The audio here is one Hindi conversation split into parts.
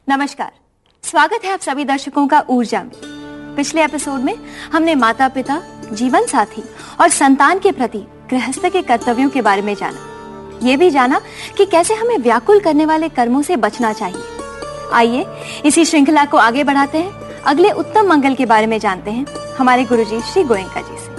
नमस्कार, स्वागत है आप सभी दर्शकों का ऊर्जा में। पिछले एपिसोड में हमने माता पिता, जीवन साथी और संतान के प्रति गृहस्थ के कर्तव्यों के बारे में जाना। ये भी जाना कि कैसे हमें व्याकुल करने वाले कर्मों से बचना चाहिए। आइए इसी श्रृंखला को आगे बढ़ाते हैं। अगले उत्तम मंगल के बारे में जानते हैं हमारे गुरुजी श्री गोयंका जी से।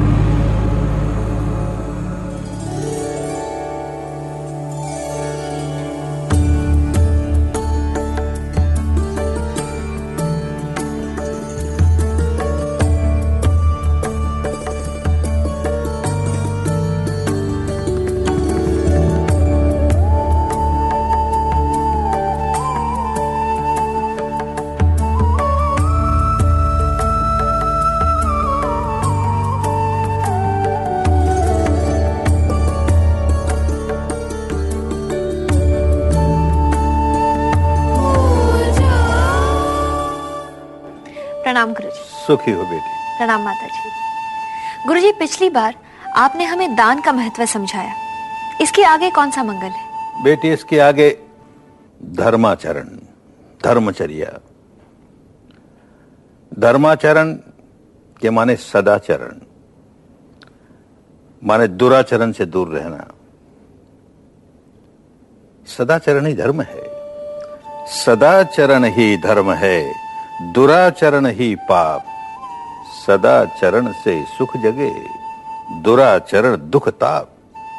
प्रणाम गुरुजी। सुखी हो बेटी। प्रणाम माता जी। गुरुजी, पिछली बार आपने हमें दान का महत्व समझाया। इसके आगे कौन सा मंगल है? बेटी, इसके आगे धर्माचरण, धर्मचर्या। धर्माचरण के माने सदाचरण, माने दुराचरण से दूर रहना। सदाचरण ही धर्म है। सदाचरण ही धर्म है, दुराचरण ही पाप। सदाचरण से सुख जगे, दुराचरण दुख ताप।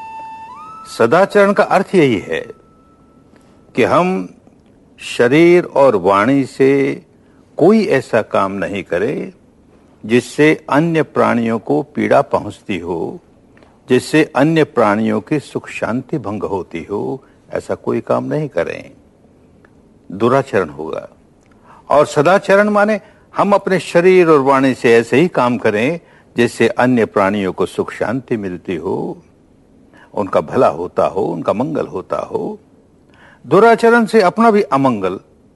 सदाचरण का अर्थ यही है कि हम शरीर और वाणी से कोई ऐसा काम नहीं करें जिससे अन्य प्राणियों को पीड़ा पहुंचती हो, जिससे अन्य प्राणियों की सुख शांति भंग होती हो। ऐसा कोई काम नहीं करें, दुराचरण होगा। और सदाचरण माने हम अपने शरीर और वाणी से ऐसे ही काम करें जिससे अन्य प्राणियों को सुख शांति मिलती हो, उनका भला होता हो, उनका मंगल होता हो। दुराचरण से अपना भी अमंगल,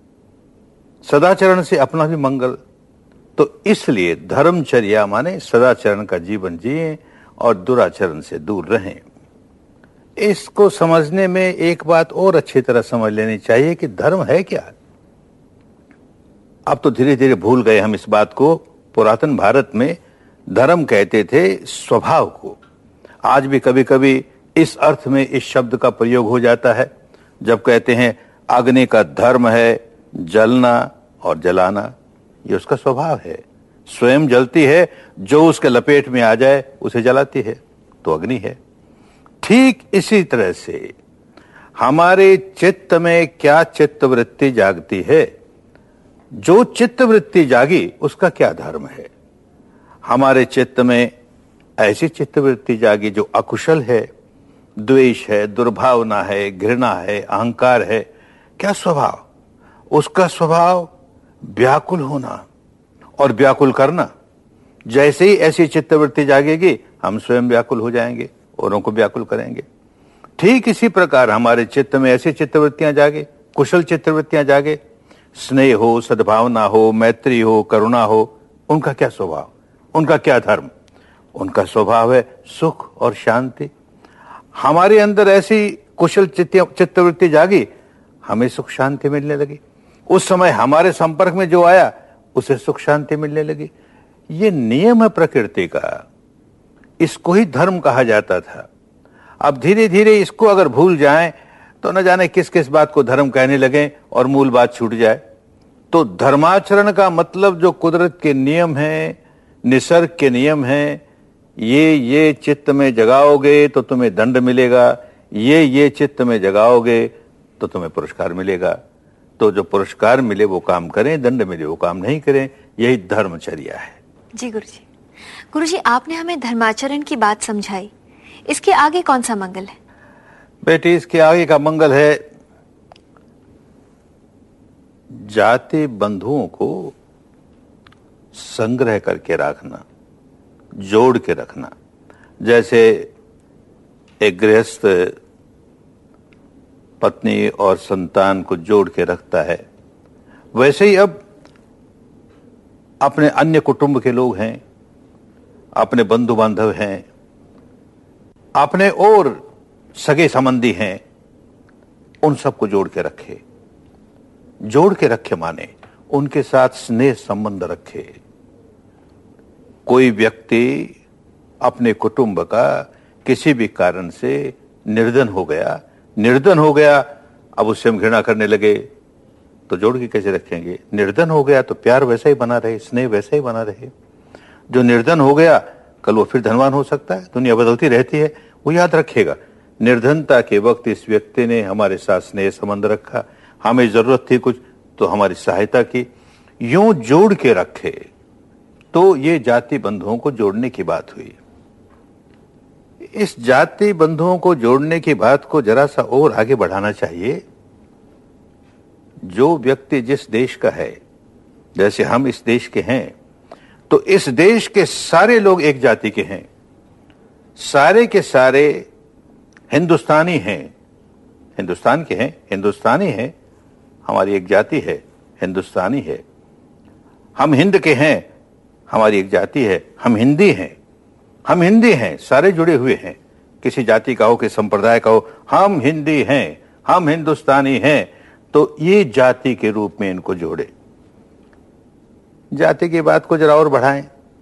सदाचरण से अपना भी मंगल। तो इसलिए धर्मचर्या माने सदाचरण का जीवन जिएं और दुराचरण से दूर रहें। इसको समझने में एक बात और अच्छी तरह समझ लेनी चाहिए कि धर्म है क्या। अब तो धीरे धीरे भूल गए हम इस बात को। पुरातन भारत में धर्म कहते थे स्वभाव को। आज भी कभी कभी इस अर्थ में इस शब्द का प्रयोग हो जाता है जब कहते हैं अग्नि का धर्म है जलना और जलाना। ये उसका स्वभाव है, स्वयं जलती है, जो उसके लपेट में आ जाए उसे जलाती है, तो अग्नि है। ठीक इसी तरह से हमारे चित्त में क्या चित्तवृत्ति जागती है, जो चित्तवृत्ति जागी उसका क्या धर्म है। हमारे चित्त में ऐसी चित्तवृत्ति जागी जो अकुशल है, द्वेष है, दुर्भावना है, घृणा है, अहंकार है। क्या स्वभाव? उसका स्वभाव व्याकुल होना और व्याकुल करना। जैसे ही ऐसी चित्तवृत्ति जागेगी हम स्वयं व्याकुल हो जाएंगे, औरों को व्याकुल करेंगे। ठीक इसी प्रकार हमारे चित्त में ऐसी चित्तवृत्तियां जागे, कुशल चित्तवृत्तियां जागे, स्नेह हो, सद्भावना हो, मैत्री हो, करुणा हो। उनका क्या स्वभाव, उनका क्या धर्म? उनका स्वभाव है सुख और शांति। हमारे अंदर ऐसी कुशल चित्तवृत्ति जागी, हमें सुख शांति मिलने लगी। उस समय हमारे संपर्क में जो आया उसे सुख शांति मिलने लगी। ये नियम है प्रकृति का, इसको ही धर्म कहा जाता था। अब धीरे धीरे इसको अगर भूल जाएं तो न जाने किस किस बात को धर्म कहने लगे और मूल बात छूट जाए। तो धर्माचरण का मतलब जो कुदरत के नियम हैं, निसर्ग के नियम हैं, ये चित्त में जगाओगे तो तुम्हें दंड मिलेगा, ये चित्त में जगाओगे तो तुम्हें पुरस्कार मिलेगा। तो जो पुरस्कार मिले वो काम करें, दंड मिले वो काम नहीं करें। यही धर्मचर्या है। जी गुरुजी। गुरुजी, आपने हमें धर्माचरण की बात समझाई। इसके आगे कौन सा मंगल है? बेटी, इसके आगे का मंगल है जाति बंधुओं को संग्रह करके रखना, जोड़ के रखना। जैसे एक गृहस्थ पत्नी और संतान को जोड़ के रखता है, वैसे ही अब अपने अन्य कुटुंब के लोग हैं, अपने बंधु बांधव हैं, अपने और सगे संबंधी हैं, उन सबको जोड़ के रखे। जोड़ के रखे, माने उनके साथ स्नेह संबंध रखे। कोई व्यक्ति अपने कुटुंब का किसी भी कारण से निर्धन हो गया, अब उससे हम घृणा करने लगे तो जोड़ के कैसे रखेंगे? निर्धन हो गया तो प्यार वैसा ही बना रहे, स्नेह वैसा ही बना रहे। जो निर्धन हो गया कल वो फिर धनवान हो सकता है, दुनिया बदलती रहती है, वो याद रखेगा निर्धनता के वक्त इस व्यक्ति ने हमारे साथ स्नेह संबंध रखा, हमें जरूरत थी कुछ तो हमारी सहायता की। यूं जोड़ के रखे तो ये जाति बंधुओं को जोड़ने की बात हुई। इस जाति बंधुओं को जोड़ने की बात को जरा सा और आगे बढ़ाना चाहिए। जो व्यक्ति जिस देश का है, जैसे हम इस देश के हैं, तो इस देश के सारे लोग एक जाति के हैं, सारे के सारे हिंदुस्तानी हैं, हिंदुस्तान के हैं, हिंदुस्तानी हैं, हमारी एक जाति है, हिंदुस्तानी है। हम हिंद के हैं, हमारी एक जाति है, हम हिंदी हैं, सारे जुड़े हुए हैं, किसी जाति का हो, किसी संप्रदाय का हो, हम हिंदी हैं, हम हिंदुस्तानी हैं। तो ये जाति के रूप में इनको जोड़े। जाति की बात को जरा और बढ़ाएं।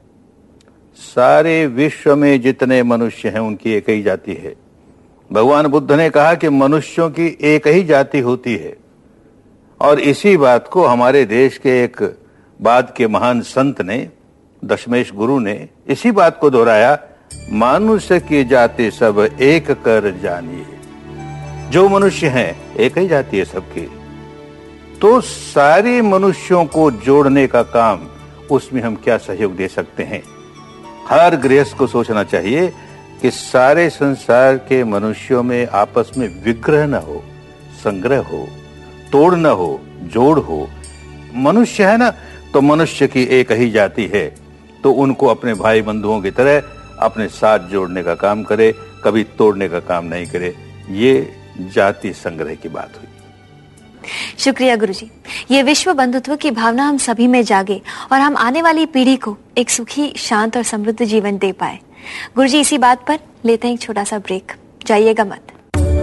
सारे विश्व में जितने मनुष्य हैं उनकी एक ही जाति है। भगवान बुद्ध ने कहा कि मनुष्यों की एक ही जाति होती है, और इसी बात को हमारे देश के एक बाद के महान संत ने, दशमेश गुरु ने इसी बात को दोहराया, मनुष्य की जाति सब एक कर जानिए। जो मनुष्य हैं एक ही जाति है सबकी। तो सारे मनुष्यों को जोड़ने का काम, उसमें हम क्या सहयोग दे सकते हैं? हर गृहस्थ को सोचना चाहिए कि सारे संसार के मनुष्यों में आपस में विग्रह न हो, संग्रह हो, तोड़ न हो, जोड़ हो। मनुष्य है ना, तो मनुष्य की एक ही जाति है, तो उनको अपने भाई बंधुओं की तरह अपने साथ जोड़ने का काम करे, कभी तोड़ने का काम नहीं करे। ये जाति संग्रह की बात हुई। शुक्रिया गुरुजी। ये विश्व बंधुत्व की भावना हम सभी में जागे और हम आने वाली पीढ़ी को एक सुखी, शांत और समृद्ध जीवन दे पाए। गुरुजी, इसी बात पर लेते हैं एक छोटा सा ब्रेक, जाइएगा मत।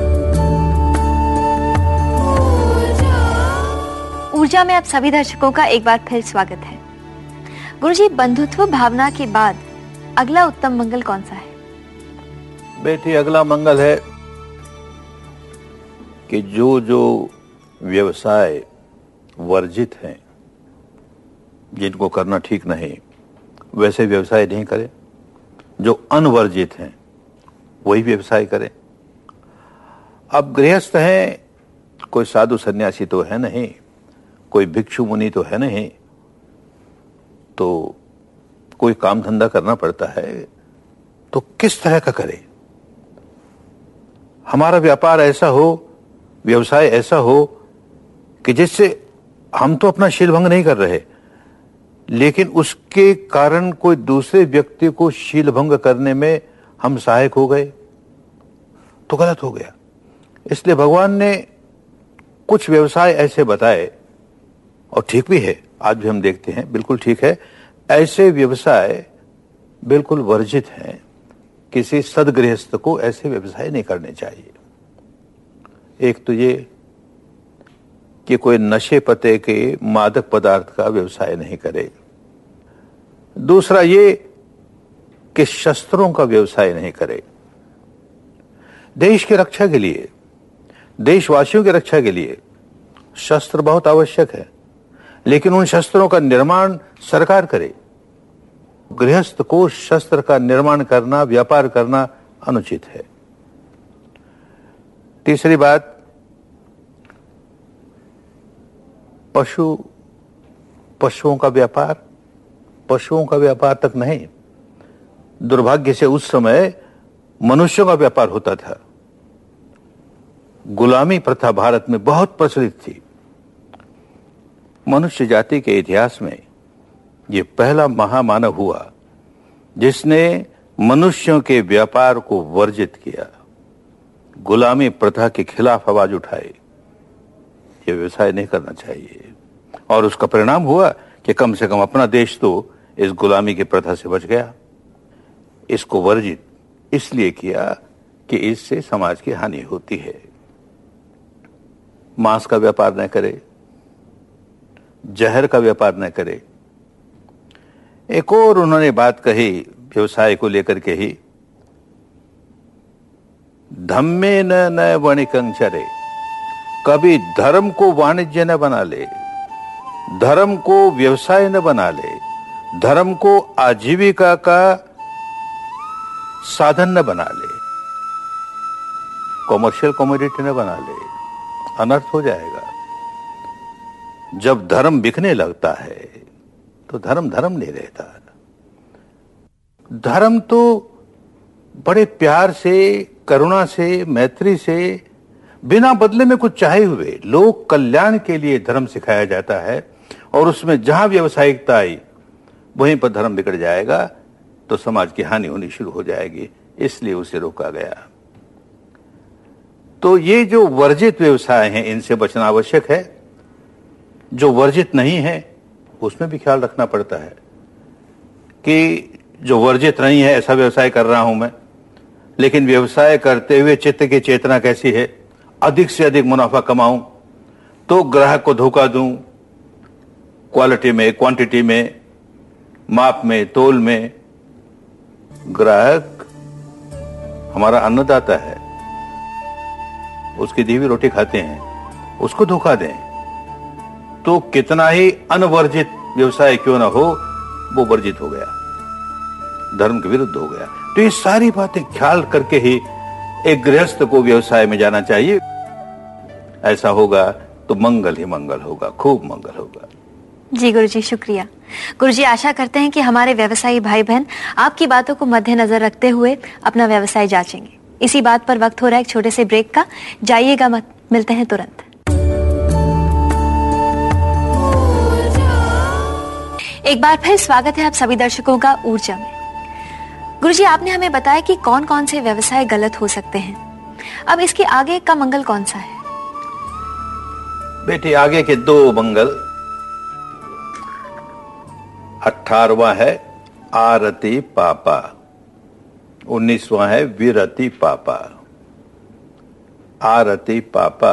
ऊर्जा में आप सभी दर्शकों का एक बार फिर स्वागत है। गुरुजी, बंधुत्व भावना के बाद अगला उत्तम मंगल कौन सा है? बेटी, अगला मंगल है कि जो व्यवसाय वर्जित हैं, जिनको करना ठीक नहीं, वैसे व्यवसाय नहीं करें। जो अनवर्जित हैं वही व्यवसाय करें। अब गृहस्थ हैं, कोई साधु सन्यासी तो है नहीं, कोई भिक्षु मुनि तो है नहीं, तो कोई काम धंधा करना पड़ता है, तो किस तरह का करें? हमारा व्यापार ऐसा हो, व्यवसाय ऐसा हो कि जिससे हम तो अपना शीलभंग नहीं कर रहे, लेकिन उसके कारण कोई दूसरे व्यक्ति को शीलभंग करने में हम सहायक हो गए, तो गलत हो गया। इसलिए भगवान ने कुछ व्यवसाय ऐसे बताए, और ठीक भी है, आज भी हम देखते हैं, बिल्कुल ठीक है। ऐसे व्यवसाय बिल्कुल वर्जित हैं, किसी सदगृहस्थ को ऐसे व्यवसाय नहीं करने चाहिए। एक तो ये कि कोई नशे पते के मादक पदार्थ का व्यवसाय नहीं करे। दूसरा ये कि शस्त्रों का व्यवसाय नहीं करे। देश की रक्षा के लिए, देशवासियों की रक्षा के लिए शस्त्र बहुत आवश्यक है, लेकिन उन शस्त्रों का निर्माण सरकार करे। गृहस्थ को शस्त्र का निर्माण करना, व्यापार करना अनुचित है। तीसरी बात, पशुओं का व्यापार तक नहीं, दुर्भाग्य से उस समय मनुष्यों का व्यापार होता था। गुलामी प्रथा भारत में बहुत प्रचलित थी। मनुष्य जाति के इतिहास में यह पहला महामानव हुआ जिसने मनुष्यों के व्यापार को वर्जित किया, गुलामी प्रथा के खिलाफ आवाज उठाई। ये व्यवसाय नहीं करना चाहिए, और उसका परिणाम हुआ कि कम से कम अपना देश तो इस गुलामी की प्रथा से बच गया। इसको वर्जित इसलिए किया कि इससे समाज की हानि होती है। मांस का व्यापार न करे, जहर का व्यापार न करे। एक और उन्होंने बात कही व्यवसाय को लेकर के ही, धम्मे न वणिकं चरे, कभी धर्म को वाणिज्य न बना ले, धर्म को व्यवसाय न बना ले, धर्म को आजीविका का साधन न बना ले, कॉमर्शियल कमोडिटी न बना ले, अनर्थ हो जाएगा। जब धर्म बिकने लगता है तो धर्म धर्म नहीं रहता। धर्म तो बड़े प्यार से, करुणा से, मैत्री से, बिना बदले में कुछ चाहे हुए लोक कल्याण के लिए धर्म सिखाया जाता है, और उसमें जहां व्यावसायिकता आई वहीं पर धर्म बिगड़ जाएगा तो समाज की हानि होनी शुरू हो जाएगी, इसलिए उसे रोका गया। तो ये जो वर्जित व्यवसाय हैं इनसे बचना आवश्यक है। जो वर्जित नहीं है उसमें भी ख्याल रखना पड़ता है कि जो वर्जित नहीं है ऐसा व्यवसाय कर रहा हूं मैं, लेकिन व्यवसाय करते हुए चित्त की चेतना कैसी है, अधिक से अधिक मुनाफा कमाऊं तो ग्राहक को धोखा दूं, क्वालिटी में, क्वांटिटी में, माप में, तोल में। ग्राहक हमारा अन्नदाता है, उसकी दी हुई रोटी खाते हैं, उसको धोखा दें तो कितना ही अनवर्जित व्यवसाय क्यों ना हो वो वर्जित हो गया, धर्म के विरुद्ध हो गया। तो ये सारी बातें ख्याल करके ही एक गृहस्थ को व्यवसाय में जाना चाहिए। ऐसा होगा तो मंगल ही मंगल होगा, खूब मंगल होगा। जी गुरुजी, शुक्रिया। गुरुजी, आशा करते हैं कि हमारे व्यवसायी भाई बहन आपकी बातों को मद्देनजर रखते हुए अपना व्यवसाय जांचेंगे। इसी बात पर वक्त हो रहा है एक छोटे से ब्रेक का, जाइएगा मत, मिलते हैं तुरंत। एक बार फिर स्वागत है आप सभी दर्शकों का ऊर्जा में। गुरुजी, आपने हमें बताया कि कौन कौन से व्यवसाय गलत हो सकते हैं। अब इसके आगे का मंगल कौन सा है? बेटी, आगे के दो मंगल, 18वां है आरति पापा, 19वां है विरति पापा। आरति पापा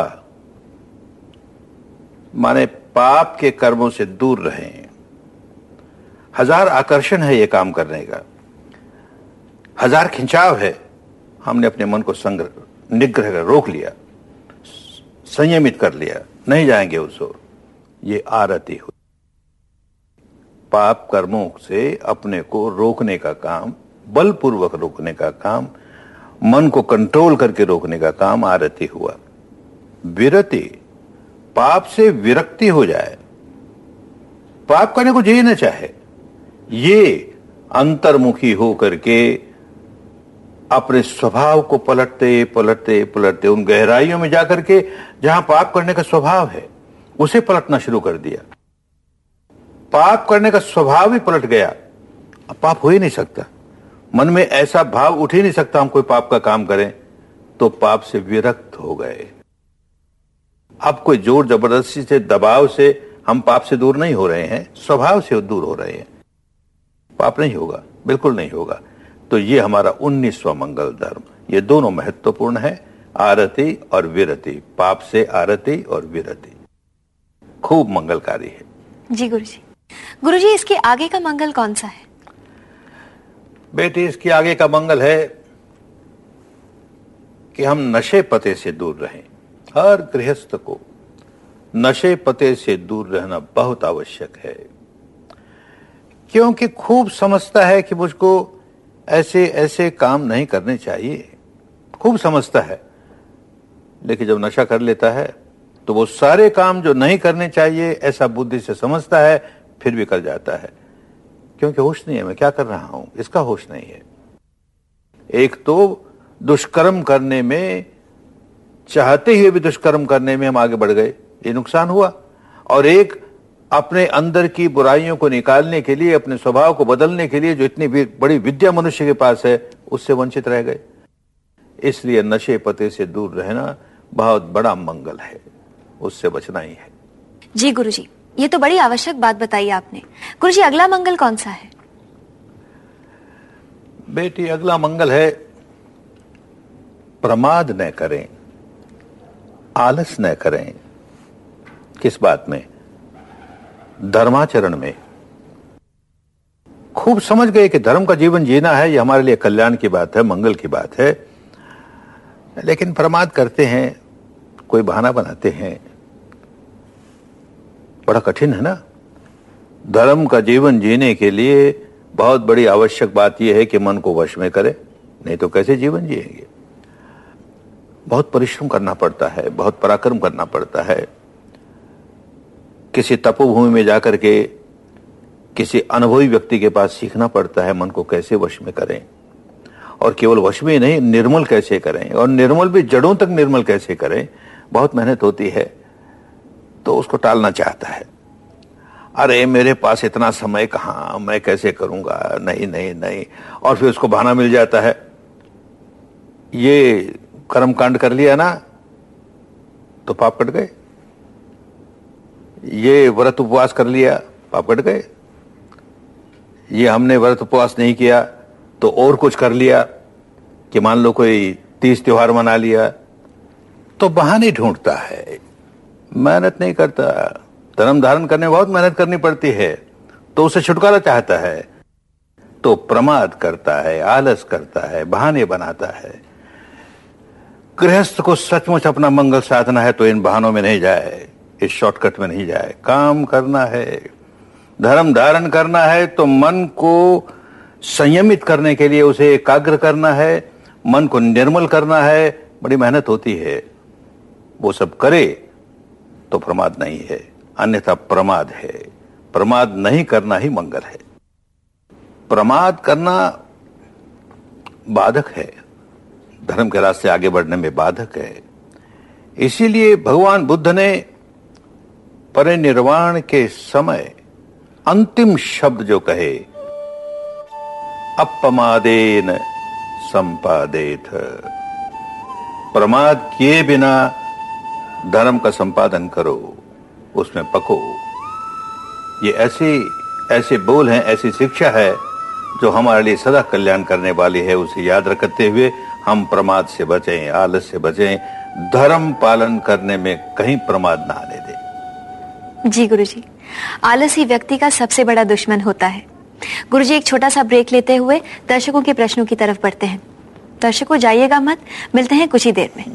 माने पाप के कर्मों से दूर रहें। हजार आकर्षण है ये काम करने का, हजार खिंचाव है। हमने अपने मन को निग्रह कर रोक लिया, संयमित कर लिया, नहीं जाएंगे उस ओर। ये आरति हुई। पाप कर्मों से अपने को रोकने का काम, बलपूर्वक रोकने का काम, मन को कंट्रोल करके रोकने का काम आरति हुआ। विरति, पाप से विरक्ति हो जाए, पाप करने को जी न चाहे, ये अंतर्मुखी हो करके अपने स्वभाव को पलटते पलटते पलटते उन गहराइयों में जाकर के जहां पाप करने का स्वभाव है उसे पलटना शुरू कर दिया। पाप करने का स्वभाव ही पलट गया, अब पाप हो ही नहीं सकता। मन में ऐसा भाव उठ ही नहीं सकता हम कोई पाप का काम करें, तो पाप से विरक्त हो गए। अब कोई जोर जबरदस्ती से, दबाव से हम पाप से दूर नहीं हो रहे हैं, स्वभाव से दूर हो रहे हैं। पाप नहीं होगा, बिल्कुल नहीं होगा। तो ये हमारा 19वां मंगल धर्म, ये दोनों महत्वपूर्ण है, आरति और विरति। पाप से आरति और विरति खूब मंगलकारी है। जी गुरुजी। गुरुजी, इसके आगे का मंगल कौन सा है? बेटी, इसके आगे का मंगल है कि हम नशे पते से दूर रहें। हर गृहस्थ को नशे पते से दूर रहना बहुत आवश्यक है, क्योंकि खूब समझता है कि मुझको ऐसे ऐसे काम नहीं करने चाहिए, खूब समझता है, लेकिन जब नशा कर लेता है तो वो सारे काम जो नहीं करने चाहिए ऐसा बुद्धि से समझता है, फिर भी कर जाता है, क्योंकि होश नहीं है मैं क्या कर रहा हूं, इसका होश नहीं है। एक तो दुष्कर्म करने में, चाहते हुए भी दुष्कर्म करने में हम आगे बढ़ गए, ये नुकसान हुआ। और एक अपने अंदर की बुराइयों को निकालने के लिए, अपने स्वभाव को बदलने के लिए जो इतनी बड़ी विद्या मनुष्य के पास है, उससे वंचित रह गए। इसलिए नशे पते से दूर रहना बहुत बड़ा मंगल है, उससे बचना ही है। जी गुरुजी, ये तो बड़ी आवश्यक बात बताई आपने। गुरुजी, अगला मंगल कौन सा है? बेटी, अगला मंगल है प्रमाद न करें, आलस न करें। किस बात में? धर्माचरण में खूब समझ गए कि धर्म का जीवन जीना है, ये हमारे लिए कल्याण की बात है, मंगल की बात है, लेकिन प्रमाद करते हैं, कोई बहाना बनाते हैं। बड़ा कठिन है ना। धर्म का जीवन जीने के लिए बहुत बड़ी आवश्यक बात यह है कि मन को वश में करे, नहीं तो कैसे जीवन जिएंगे। बहुत परिश्रम करना पड़ता है, बहुत पराक्रम करना पड़ता है। किसी तपोभूमि में जाकर के किसी अनुभवी व्यक्ति के पास सीखना पड़ता है मन को कैसे वश में करें, और केवल वश में नहीं, निर्मल कैसे करें, और निर्मल भी जड़ों तक निर्मल कैसे करें। बहुत मेहनत होती है। तो उसको टालना चाहता है, अरे मेरे पास इतना समय कहां, मैं कैसे करूंगा, नहीं नहीं नहीं, और फिर उसको बहाना मिल जाता है, ये कर्मकांड कर लिया ना तो पाप कट गए, ये व्रत उपवास कर लिया पाप कट गए, ये हमने व्रत उपवास नहीं किया तो और कुछ कर लिया, कि मान लो कोई 30 त्योहार मना लिया, तो बहाने ढूंढता है, मेहनत नहीं करता। धर्म धारण करने में बहुत मेहनत करनी पड़ती है, तो उसे छुटकारा चाहता है तो प्रमाद करता है, आलस करता है, बहाने बनाता है। गृहस्थ को सचमुच अपना मंगल साधना है तो इन बहानों में नहीं जाए, इस शॉर्टकट में नहीं जाए। काम करना है, धर्म धारण करना है तो मन को संयमित करने के लिए उसे एकाग्र करना है, मन को निर्मल करना है। बड़ी मेहनत होती है, वो सब करे तो प्रमाद नहीं है, अन्यथा प्रमाद है। प्रमाद नहीं करना ही मंगल है। प्रमाद करना बाधक है, धर्म के रास्ते आगे बढ़ने में बाधक है। इसीलिए भगवान बुद्ध ने परिनिर्वाण के समय अंतिम शब्द जो कहे, अपमादेन संपादेत, प्रमाद किए बिना धर्म का संपादन करो, उसमें पको। ये ऐसे बोल हैं, ऐसी शिक्षा है जो हमारे लिए सदा कल्याण करने वाली है। उसे याद रखते हुए हम प्रमाद से बचें, आलस से बचें, धर्म पालन करने में कहीं प्रमाद ना आने दें। जी गुरुजी, आलस ही व्यक्ति का सबसे बड़ा दुश्मन होता है। गुरुजी, एक छोटा सा ब्रेक लेते हुए दर्शकों के प्रश्नों की तरफ बढ़ते हैं। दर्शकों जाइएगा मत, मिलते हैं कुछ ही देर में।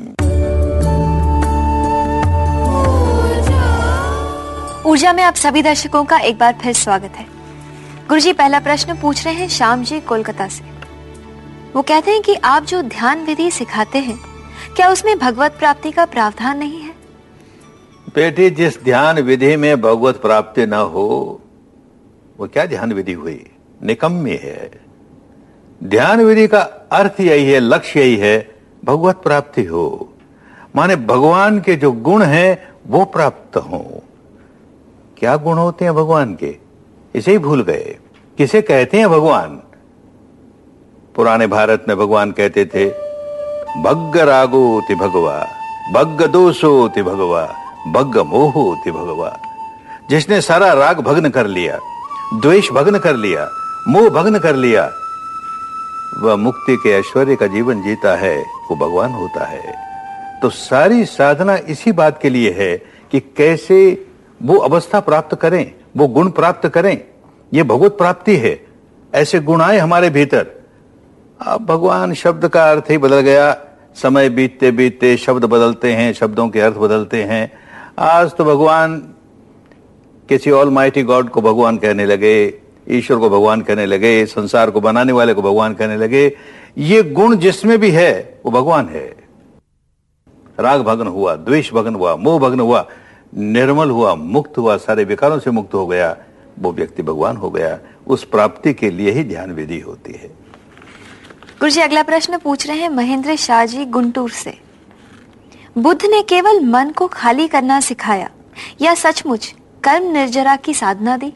ऊर्जा में आप सभी दर्शकों का एक बार फिर स्वागत है। गुरुजी, पहला प्रश्न पूछ रहे हैं श्याम जी कोलकाता से। वो कहते हैं कि आप जो ध्यान विधि सिखाते हैं, क्या उसमें भगवत प्राप्ति का प्रावधान नहीं है? बेटी, जिस ध्यान विधि में भगवत प्राप्ति न हो वो क्या ध्यान विधि हुई, निकम्मी है। ध्यान विधि का अर्थ यही है, लक्ष्य यही है, भगवत प्राप्ति हो, माने भगवान के जो गुण हैं वो प्राप्त हो। क्या गुण होते हैं भगवान के, इसे ही भूल गए। किसे कहते हैं भगवान? पुराने भारत में भगवान कहते थे, भग्ग रागोति भगवा, भग्ग दोषोति भगवा, भग्ग मोहोति भगवा। जिसने सारा राग भग्न कर लिया, द्वेष भग्न कर लिया, मोह भग्न कर लिया, वह मुक्ति के ऐश्वर्य का जीवन जीता है, वो भगवान होता है। तो सारी साधना इसी बात के लिए है कि कैसे वो अवस्था प्राप्त करें, वो गुण प्राप्त करें। ये भगवत प्राप्ति है, ऐसे गुण आए हमारे भीतर। अब भगवान शब्द का अर्थ ही बदल गया, समय बीतते बीतते शब्द बदलते हैं, शब्दों के अर्थ बदलते हैं। आज तो भगवान किसी ऑलमाइटी गॉड को भगवान कहने लगे, ईश्वर को भगवान कहने लगे, संसार को बनाने वाले को भगवान कहने लगे। ये गुण जिसमें भी है वो भगवान है। राग भग्न हुआ, द्वेष भग्न हुआ, मोह भग्न हुआ, निर्मल हुआ, मुक्त हुआ, सारे विकारों से मुक्त हो गया, वो व्यक्ति भगवान हो गया। उस प्राप्ति के लिए ही ध्यान विधि होती है। गुरुजी, अगला प्रश्न पूछ रहे हैं महेंद्र शाह जी गुंटूर से। बुद्ध ने केवल मन को खाली करना सिखाया या सचमुच कर्म निर्जरा की साधना दी?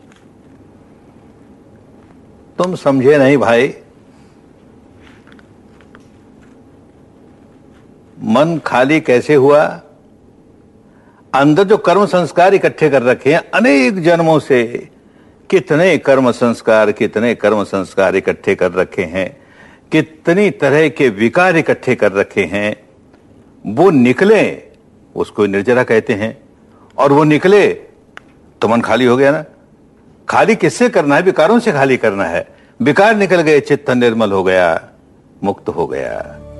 तुम समझे नहीं भाई। मन खाली कैसे हुआ? अंदर जो कर्म संस्कार इकट्ठे कर रखे हैं अनेक जन्मों से, कितने कर्म संस्कार इकट्ठे कर रखे हैं, कितनी तरह के विकार इकट्ठे कर रखे हैं, वो निकले उसको निर्जरा कहते हैं। और वो निकले तो मन खाली हो गया ना। खाली किससे करना है? विकारों से खाली करना है। विकार निकल गए, चित्त निर्मल हो गया, मुक्त हो गया।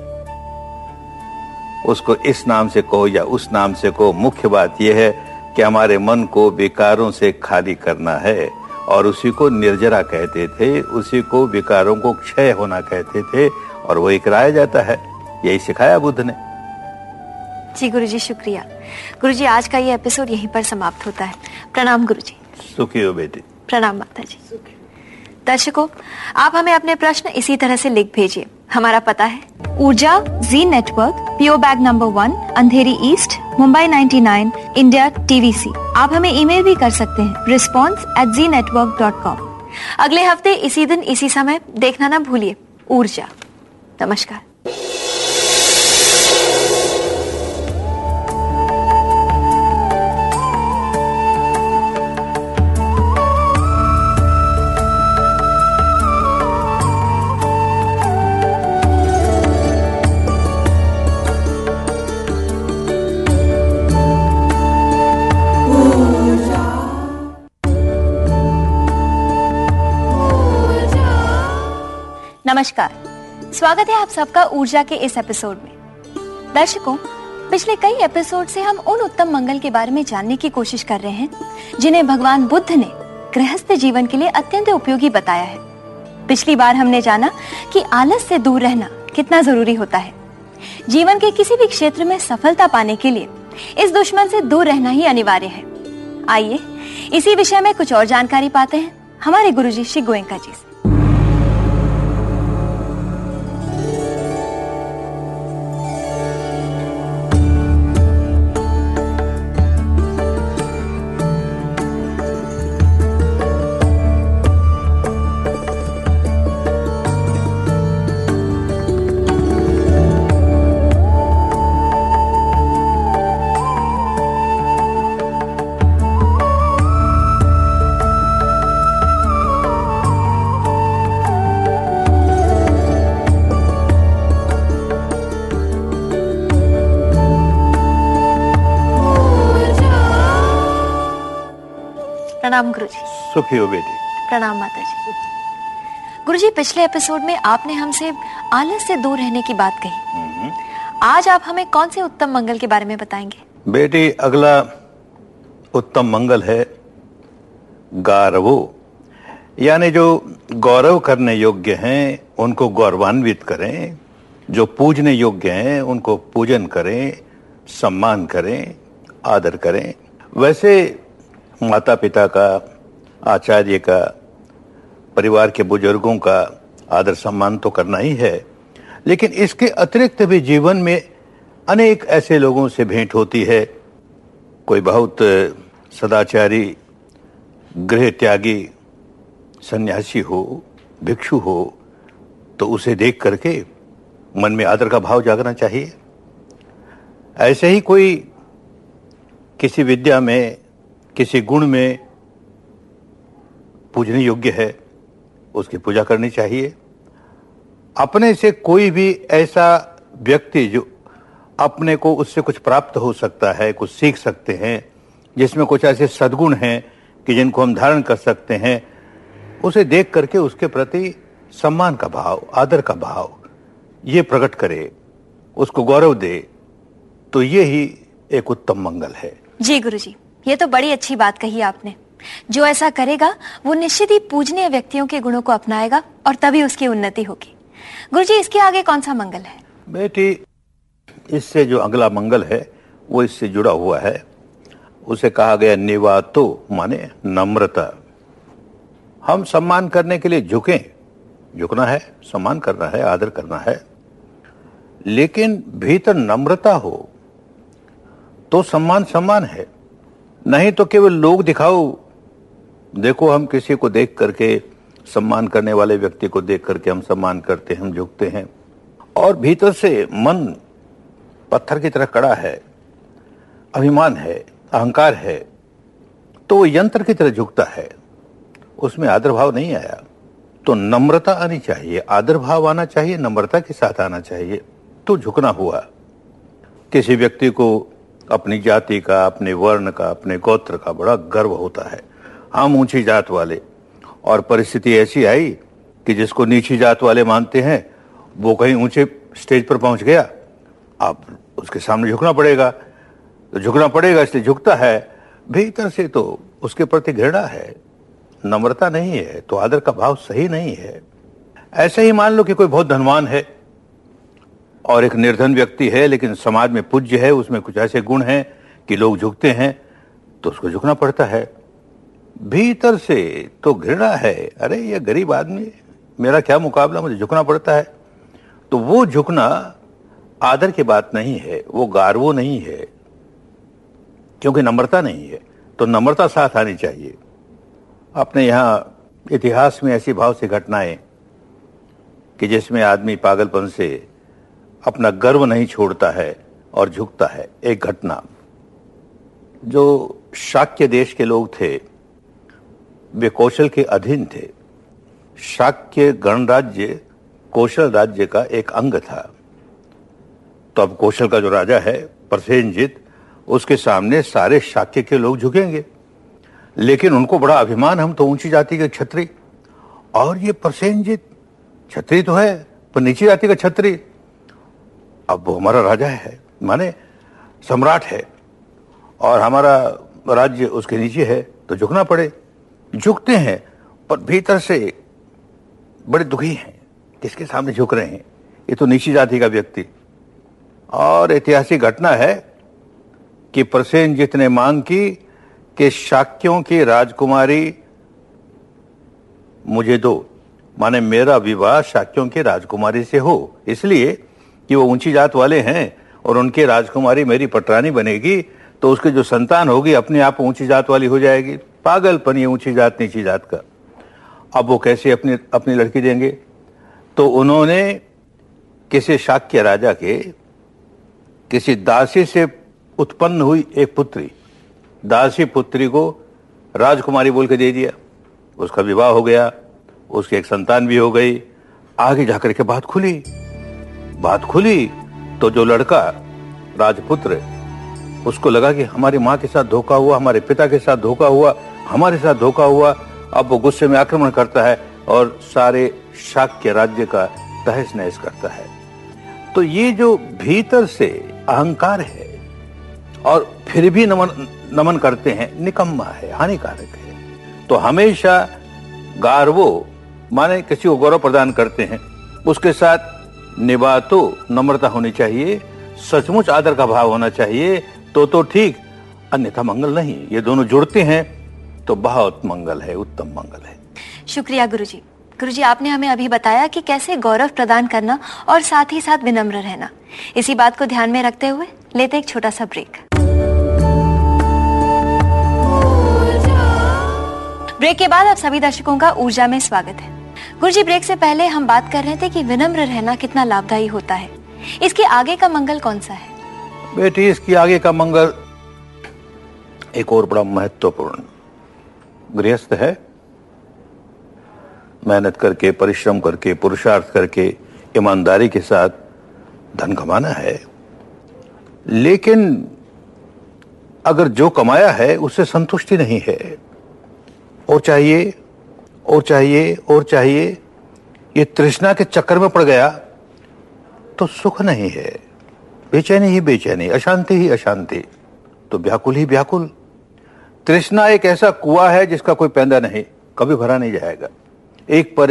उसको इस नाम से कहो या उस नाम से कहो, मुख्य बात यह है कि हमारे मन को विकारों से खाली करना है। और उसी को निर्जरा कहते थे, उसी को विकारों को क्षय होना कहते थे, और वही कराया जाता है। यही सिखाया बुद्ध ने। जी गुरुजी, शुक्रिया। गुरुजी, आज का ये एपिसोड यहीं पर समाप्त होता है। प्रणाम गुरुजी। सुखी हो बेटी। प्रणाम माता जी। दर्शकों, आप हमें अपने प्रश्न इसी तरह से लिख भेजिए। हमारा पता है Urja G network, P O bag number 1, Andheri east, Mumbai 99, India, TVC। आप हमें ईमेल भी कर सकते हैं response@zenetwork.com। अगले हफ्ते इसी दिन इसी समय देखना ना भूलिए ऊर्जा। नमस्कार। नमस्कार, स्वागत है आप सबका ऊर्जा के इस एपिसोड में। दर्शकों, पिछले कई एपिसोड से हम उन उत्तम मंगल के बारे में जानने की कोशिश कर रहे हैं जिन्हें भगवान बुद्ध ने गृहस्थ जीवन के लिए अत्यंत उपयोगी बताया है। पिछली बार हमने जाना कि आलस से दूर रहना कितना जरूरी होता है। जीवन के किसी भी क्षेत्र में सफलता पाने के लिए इस दुश्मन से दूर रहना ही अनिवार्य है। आइए इसी विषय में कुछ और जानकारी पाते हैं हमारे गुरुजी श्री गोयंका जी से। प्रणाम गुरुजी। सुखी हो बेटी। प्रणाम माता जी। गुरुजी, पिछले एपिसोड में आपने हमसे आलस से दूर रहने की बात कही। आज आप हमें कौन से उत्तम मंगल के बारे में बताएंगे? बेटी, अगला उत्तम मंगल है गौरवो, यानी जो गौरव करने योग्य हैं उनको गौरवान्वित करें, जो पूजने योग्य हैं उनको पूजन करें, सम्मान करें, आदर करें। वैसे माता पिता का, आचार्य का, परिवार के बुजुर्गों का आदर सम्मान तो करना ही है, लेकिन इसके अतिरिक्त भी जीवन में अनेक ऐसे लोगों से भेंट होती है। कोई बहुत सदाचारी, गृह त्यागी सन्यासी हो, भिक्षु हो, तो उसे देख करके मन में आदर का भाव जागना चाहिए। ऐसे ही कोई किसी विद्या में, किसी गुण में पूजने योग्य है, उसकी पूजा करनी चाहिए। अपने से कोई भी ऐसा व्यक्ति जो अपने को उससे कुछ प्राप्त हो सकता है, कुछ सीख सकते हैं, जिसमें कुछ ऐसे सद्गुण हैं कि जिनको हम धारण कर सकते हैं, उसे देख करके उसके प्रति सम्मान का भाव, आदर का भाव ये प्रकट करे, उसको गौरव दे, तो ये ही एक उत्तम मंगल है। जी गुरुजी, ये तो बड़ी अच्छी बात कही आपने। जो ऐसा करेगा वो निश्चित ही पूजनीय व्यक्तियों के गुणों को अपनाएगा और तभी उसकी उन्नति होगी। गुरुजी, इसके आगे कौन सा मंगल है? बेटी, इससे जो अगला मंगल है वो इससे जुड़ा हुआ है। उसे कहा गया निवातो, माने नम्रता। हम सम्मान करने के लिए झुकें, झुकना है, सम्मान करना है, आदर करना है, लेकिन भीतर नम्रता हो तो सम्मान सम्मान है, नहीं तो केवल लोग दिखाओ। देखो, हम किसी को देख करके, सम्मान करने वाले व्यक्ति को देख करके हम सम्मान करते हैं, हम झुकते हैं, और भीतर से मन पत्थर की तरह कड़ा है, अभिमान है, अहंकार है, तो वो यंत्र की तरह झुकता है, उसमें आदर भाव नहीं आया। तो नम्रता आनी चाहिए, आदर भाव आना चाहिए, नम्रता के साथ आना चाहिए, तो झुकना हुआ। किसी व्यक्ति को अपनी जाति का, अपने वर्ण का, अपने गोत्र का बड़ा गर्व होता है। हम ऊंची जात वाले, और परिस्थिति ऐसी आई कि जिसको नीची जात वाले मानते हैं वो कहीं ऊंचे स्टेज पर पहुंच गया, अब उसके सामने झुकना पड़ेगा, तो झुकना पड़ेगा इसलिए झुकता है। भीतर से तो उसके प्रति घृणा है, नम्रता नहीं है, तो आदर का भाव सही नहीं है। ऐसे ही मान लो कि कोई बहुत धनवान है और एक निर्धन व्यक्ति है, लेकिन समाज में पूज्य है, उसमें कुछ ऐसे गुण हैं कि लोग झुकते हैं, तो उसको झुकना पड़ता है। भीतर से तो घृणा है, अरे ये गरीब आदमी, मेरा क्या मुकाबला, मुझे झुकना पड़ता है। तो वो झुकना आदर की बात नहीं है, वो गार्वो नहीं है, क्योंकि नम्रता नहीं है। तो नम्रता साथ आनी चाहिए। अपने यहाँ इतिहास में ऐसी भाव से घटनाएं कि जिसमें आदमी पागलपन से अपना गर्व नहीं छोड़ता है और झुकता है। एक घटना, जो शाक्य देश के लोग थे वे कौशल के अधीन थे। शाक्य गणराज्य कौशल राज्य का एक अंग था। तो अब कौशल का जो राजा है प्रसेनजित, उसके सामने सारे शाक्य के लोग झुकेंगे, लेकिन उनको बड़ा अभिमान, हम तो ऊंची जाति के क्षत्रिय, और ये प्रसेनजित क्षत्रिय तो है पर नीची जाति का क्षत्रिय, अब वो हमारा राजा है, माने सम्राट है, और हमारा राज्य उसके नीचे है, तो झुकना पड़े। झुकते हैं पर भीतर से बड़े दुखी हैं, किसके सामने झुक रहे हैं, ये तो नीची जाति का व्यक्ति। और ऐतिहासिक घटना है कि प्रसेनजित ने मांग की कि शाक्यों की राजकुमारी मुझे दो, माने मेरा विवाह शाक्यों की राजकुमारी से हो, इसलिए कि वो ऊंची जात वाले हैं और उनकी राजकुमारी मेरी पटरानी बनेगी, तो उसकी जो संतान होगी अपने आप ऊंची जात वाली हो जाएगी। पागलपन ये ऊंची जात नीची जात का। अब वो कैसे अपनी लड़की देंगे? तो उन्होंने किसी शाक्य राजा के किसी दासी से उत्पन्न हुई एक पुत्री, दासी पुत्री को राजकुमारी बोल के दे दिया। उसका विवाह हो गया, उसकी एक संतान भी हो गई। आगे जाकर के बात खुली तो जो लड़का राजपुत्र, उसको लगा कि हमारी माँ के साथ धोखा हुआ, हमारे पिता के साथ धोखा हुआ, हमारे साथ धोखा हुआ। अब वो गुस्से में आक्रमण करता है और सारे शाक्य राज्य का तहस नहस करता है। तो ये जो भीतर से अहंकार है और फिर भी नमन करते हैं, निकम्मा है, हानिकारक है। तो हमेशा गार्वो माने किसी को गौरव प्रदान करते हैं, उसके साथ निभातो नम्रता होनी चाहिए, सचमुच आदर का भाव होना चाहिए, तो ठीक, अन्यथा मंगल नहीं। ये दोनों जुड़ते हैं तो बहुत मंगल है, उत्तम मंगल है। शुक्रिया गुरुजी। गुरुजी, आपने हमें अभी बताया कि कैसे गौरव प्रदान करना और साथ ही साथ विनम्र रहना। इसी बात को ध्यान में रखते हुए लेते एक छोटा सा ब्रेक। ब्रेक के बाद आप सभी दर्शकों का ऊर्जा में स्वागत है। गुरुजी, ब्रेक से पहले हम बात कर रहे थे कि विनम्र रहना कितना लाभदायी होता है। इसके आगे का मंगल कौन सा है? बेटी, इसकी आगे का मंगल एक और बड़ा महत्वपूर्ण। गृहस्थ है, मेहनत करके, परिश्रम करके, पुरुषार्थ करके, ईमानदारी के साथ धन कमाना है, लेकिन अगर जो कमाया है उससे संतुष्टि नहीं है, और चाहिए और चाहिए और चाहिए, ये तृष्णा के चक्कर में पड़ गया तो सुख नहीं है, बेचैनी ही बेचैनी, अशांति ही अशांति, तो व्याकुल ही व्याकुल। तृष्णा एक ऐसा कुआं है जिसका कोई पैंदा नहीं, कभी भरा नहीं जाएगा। एक पर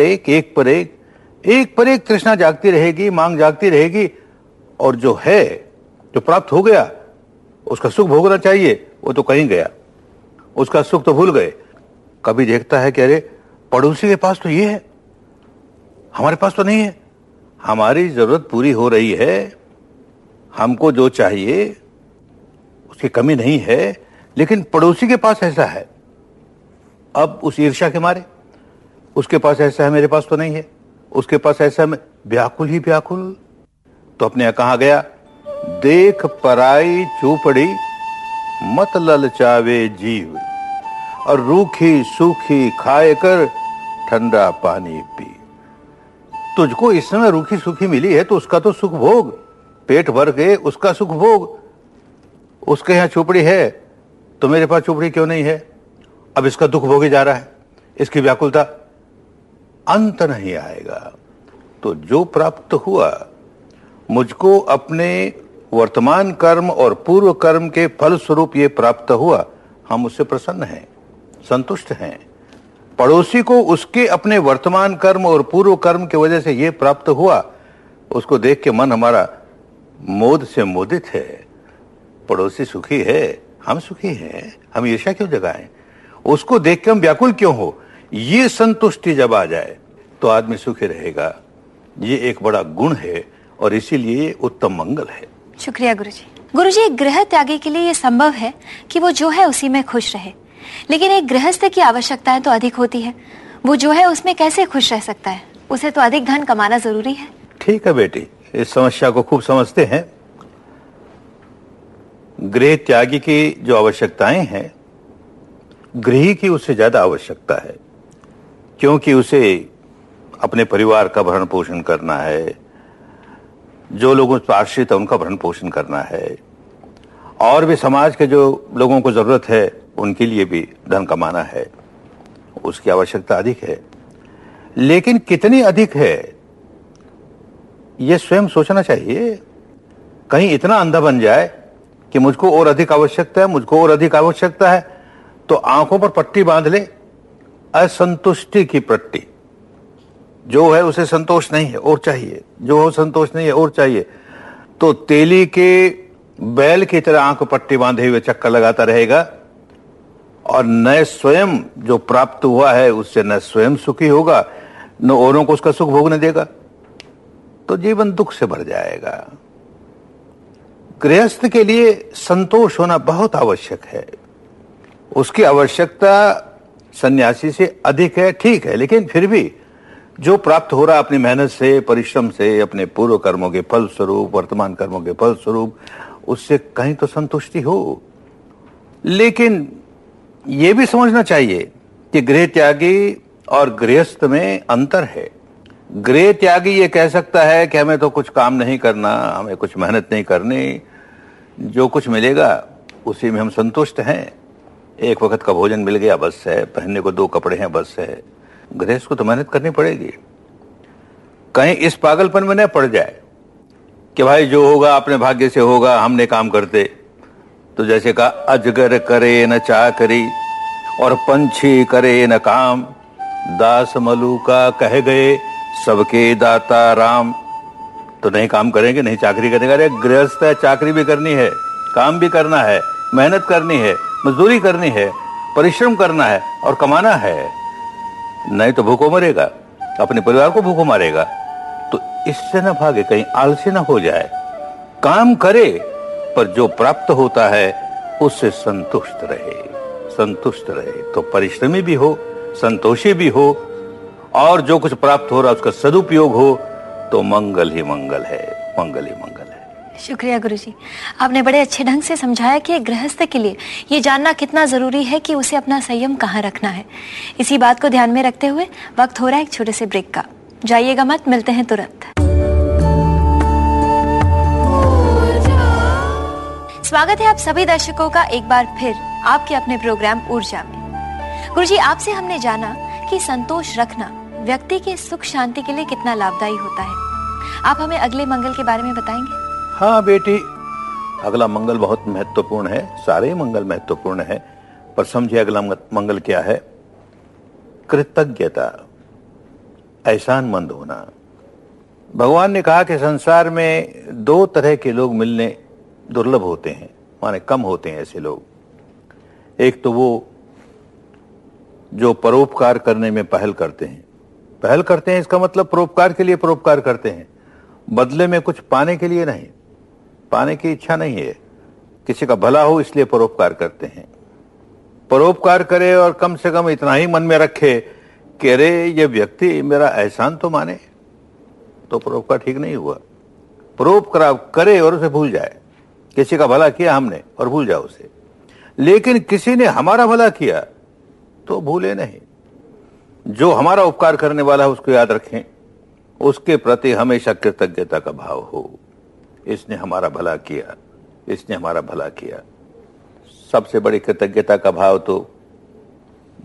एक तृष्णा जागती रहेगी, मांग जागती रहेगी, और जो है, जो प्राप्त हो गया, उसका सुख भोगना चाहिए, वो तो कहीं गया, उसका सुख तो भूल गए। कभी देखता है कि अरे पड़ोसी के पास तो ये है, हमारे पास तो नहीं है। हमारी जरूरत पूरी हो रही है, हमको जो चाहिए उसकी कमी नहीं है, लेकिन पड़ोसी के पास ऐसा है। अब उस ईर्ष्या के मारे उसके पास ऐसा है, मेरे पास तो नहीं है, उसके पास ऐसा है, व्याकुल ही व्याकुल। तो अपने कहा गया, देख पराई चूपड़ी मत ललचावे जीव, और रूखी सूखी खाए कर ठंडा पानी पी। तुझको इस समय रूखी सूखी मिली है तो उसका तो सुख भोग, पेट भर के उसका सुख भोग। उसके यहाँ चुपड़ी है तो मेरे पास चुपड़ी क्यों नहीं है? अब इसका दुख भोगे जा रहा है, इसकी व्याकुलता, अंत नहीं आएगा। तो जो प्राप्त हुआ, मुझको अपने वर्तमान कर्म और पूर्व कर्म के फल स्वरूप ये प्राप्त हुआ, हम उससे प्रसन्न हैं, संतुष्ट हैं। पड़ोसी को उसके अपने वर्तमान कर्म और पूर्व कर्म की वजह से ये प्राप्त हुआ, उसको देख के मन हमारा मोद से मोदित है। पड़ोसी सुखी है, हम सुखी हैं, हम ईर्ष्या क्यों जगाएं? उसको देख के हम व्याकुल क्यों हो? ये संतुष्टि जब आ जाए तो आदमी सुखी रहेगा। ये एक बड़ा गुण है और इसीलिए उत्तम मंगल है। शुक्रिया गुरुजी। गुरुजी, एक गृह त्यागी के लिए ये संभव है कि वो जो है उसी में खुश रहे, लेकिन एक गृहस्थ की आवश्यकताएं तो अधिक होती है। वो जो है उसमें कैसे खुश रह सकता है? उसे तो अधिक धन कमाना जरूरी है। ठीक है बेटी, इस समस्या को खूब समझते हैं। गृह त्यागी की जो आवश्यकताएं हैं, गृही की उससे ज्यादा आवश्यकता है, क्योंकि उसे अपने परिवार का भरण पोषण करना है, जो लोग उस पर आश्रित है उनका भरण पोषण करना है, और भी समाज के जो लोगों को जरूरत है उनके लिए भी धन कमाना है। उसकी आवश्यकता अधिक है, लेकिन कितनी अधिक है ये स्वयं सोचना चाहिए। कहीं इतना अंधा बन जाए कि मुझको और अधिक आवश्यकता है, मुझको और अधिक आवश्यकता है, तो आंखों पर पट्टी बांध ले, असंतुष्टि की पट्टी। जो है उसे संतोष नहीं है और चाहिए, जो हो संतोष नहीं है और चाहिए, तो तेली के बैल की तरह आंख पट्टी बांधे हुए चक्कर लगाता रहेगा, और न स्वयं जो प्राप्त हुआ है उससे न स्वयं सुखी होगा, न औरों को उसका सुख भोगने देगा, तो जीवन दुख से भर जाएगा। गृहस्थ के लिए संतोष होना बहुत आवश्यक है। उसकी आवश्यकता सन्यासी से अधिक है, ठीक है, लेकिन फिर भी जो प्राप्त हो रहा अपनी मेहनत से, परिश्रम से, अपने पूर्व कर्मों के फल स्वरूप, वर्तमान कर्मों के फल स्वरूप, उससे कहीं तो संतुष्टि हो। लेकिन यह भी समझना चाहिए कि गृह त्यागी और गृहस्थ में अंतर है। गृह त्यागी ये कह सकता है कि हमें तो कुछ काम नहीं करना, हमें कुछ मेहनत नहीं करनी, जो कुछ मिलेगा उसी में हम संतुष्ट हैं, एक वक्त का भोजन मिल गया बस है, पहनने को 2 कपड़े हैं बस है। गृहस्थ को तो मेहनत करनी पड़ेगी। कहीं इस पागलपन में न पड़ जाए कि भाई जो होगा अपने भाग्य से होगा, हमने काम करते। तो जैसे कहा, अजगर करे न चाकरी और पंछी करे न काम, दास मलूका कह गए सबके दाता राम। तो नहीं काम करेंगे, नहीं चाकरी करेंगे। अरे गृहस्थ है, चाकरी भी करनी है, काम भी करना है, मेहनत करनी है, मजदूरी करनी है, परिश्रम करना है और कमाना है, नहीं तो भूखों मरेगा, अपने परिवार को भूखों मारेगा। तो इससे न भागे, कहीं आलसी न हो जाए, काम करे, पर जो प्राप्त होता है उससे संतुष्ट रहे, संतुष्ट रहे। तो परिश्रमी भी हो, संतोषी भी हो, और जो कुछ प्राप्त हो रहा उसका सदुपयोग हो, तो मंगल ही मंगल है, मंगल ही मंगल है। शुक्रिया गुरुजी, आपने बड़े अच्छे ढंग से समझाया कि गृहस्थ के लिए ये जानना कितना जरूरी है कि उसे अपना संयम कहाँ रखना है। इसी बात को ध्यान में रखते हुए वक्त हो रहा है एक छोटे से ब्रेक का। जाइएगा मत, मिलते हैं तुरंत। स्वागत है आप सभी दर्शकों का एक बार फिर आपके अपने प्रोग्राम ऊर्जा में। गुरुजी, आपसे हमने जाना कि संतोष रखना व्यक्ति के सुख शांति के लिए कितना लाभदायी होता है। आप हमें अगले मंगल के बारे में बताएंगे? हाँ बेटी, अगला मंगल बहुत महत्वपूर्ण है, सारे मंगल महत्वपूर्ण है, पर समझिए अगला मंगल क्या है। कृतज्ञता, एहसानमंद होना। भगवान ने कहा कि संसार में 2 तरह के लोग मिलने दुर्लभ होते हैं, माने कम होते हैं ऐसे लोग। एक तो वो जो परोपकार करने में पहल करते हैं। पहल करते हैं इसका मतलब परोपकार के लिए परोपकार करते हैं, बदले में कुछ पाने के लिए नहीं, पाने की इच्छा नहीं है, किसी का भला हो इसलिए परोपकार करते हैं। परोपकार करे और कम से कम इतना ही मन में रखे कि अरे ये व्यक्ति मेरा एहसान तो माने, तो परोपकार ठीक नहीं हुआ। परोपकार करे और उसे भूल जाए, किसी का भला किया हमने और भूल जाओ उसे। लेकिन किसी ने हमारा भला किया तो भूले नहीं। जो हमारा उपकार करने वाला है उसको याद रखें, उसके प्रति हमेशा कृतज्ञता का भाव हो। इसने हमारा भला किया, इसने हमारा भला किया। सबसे बड़ी कृतज्ञता का भाव तो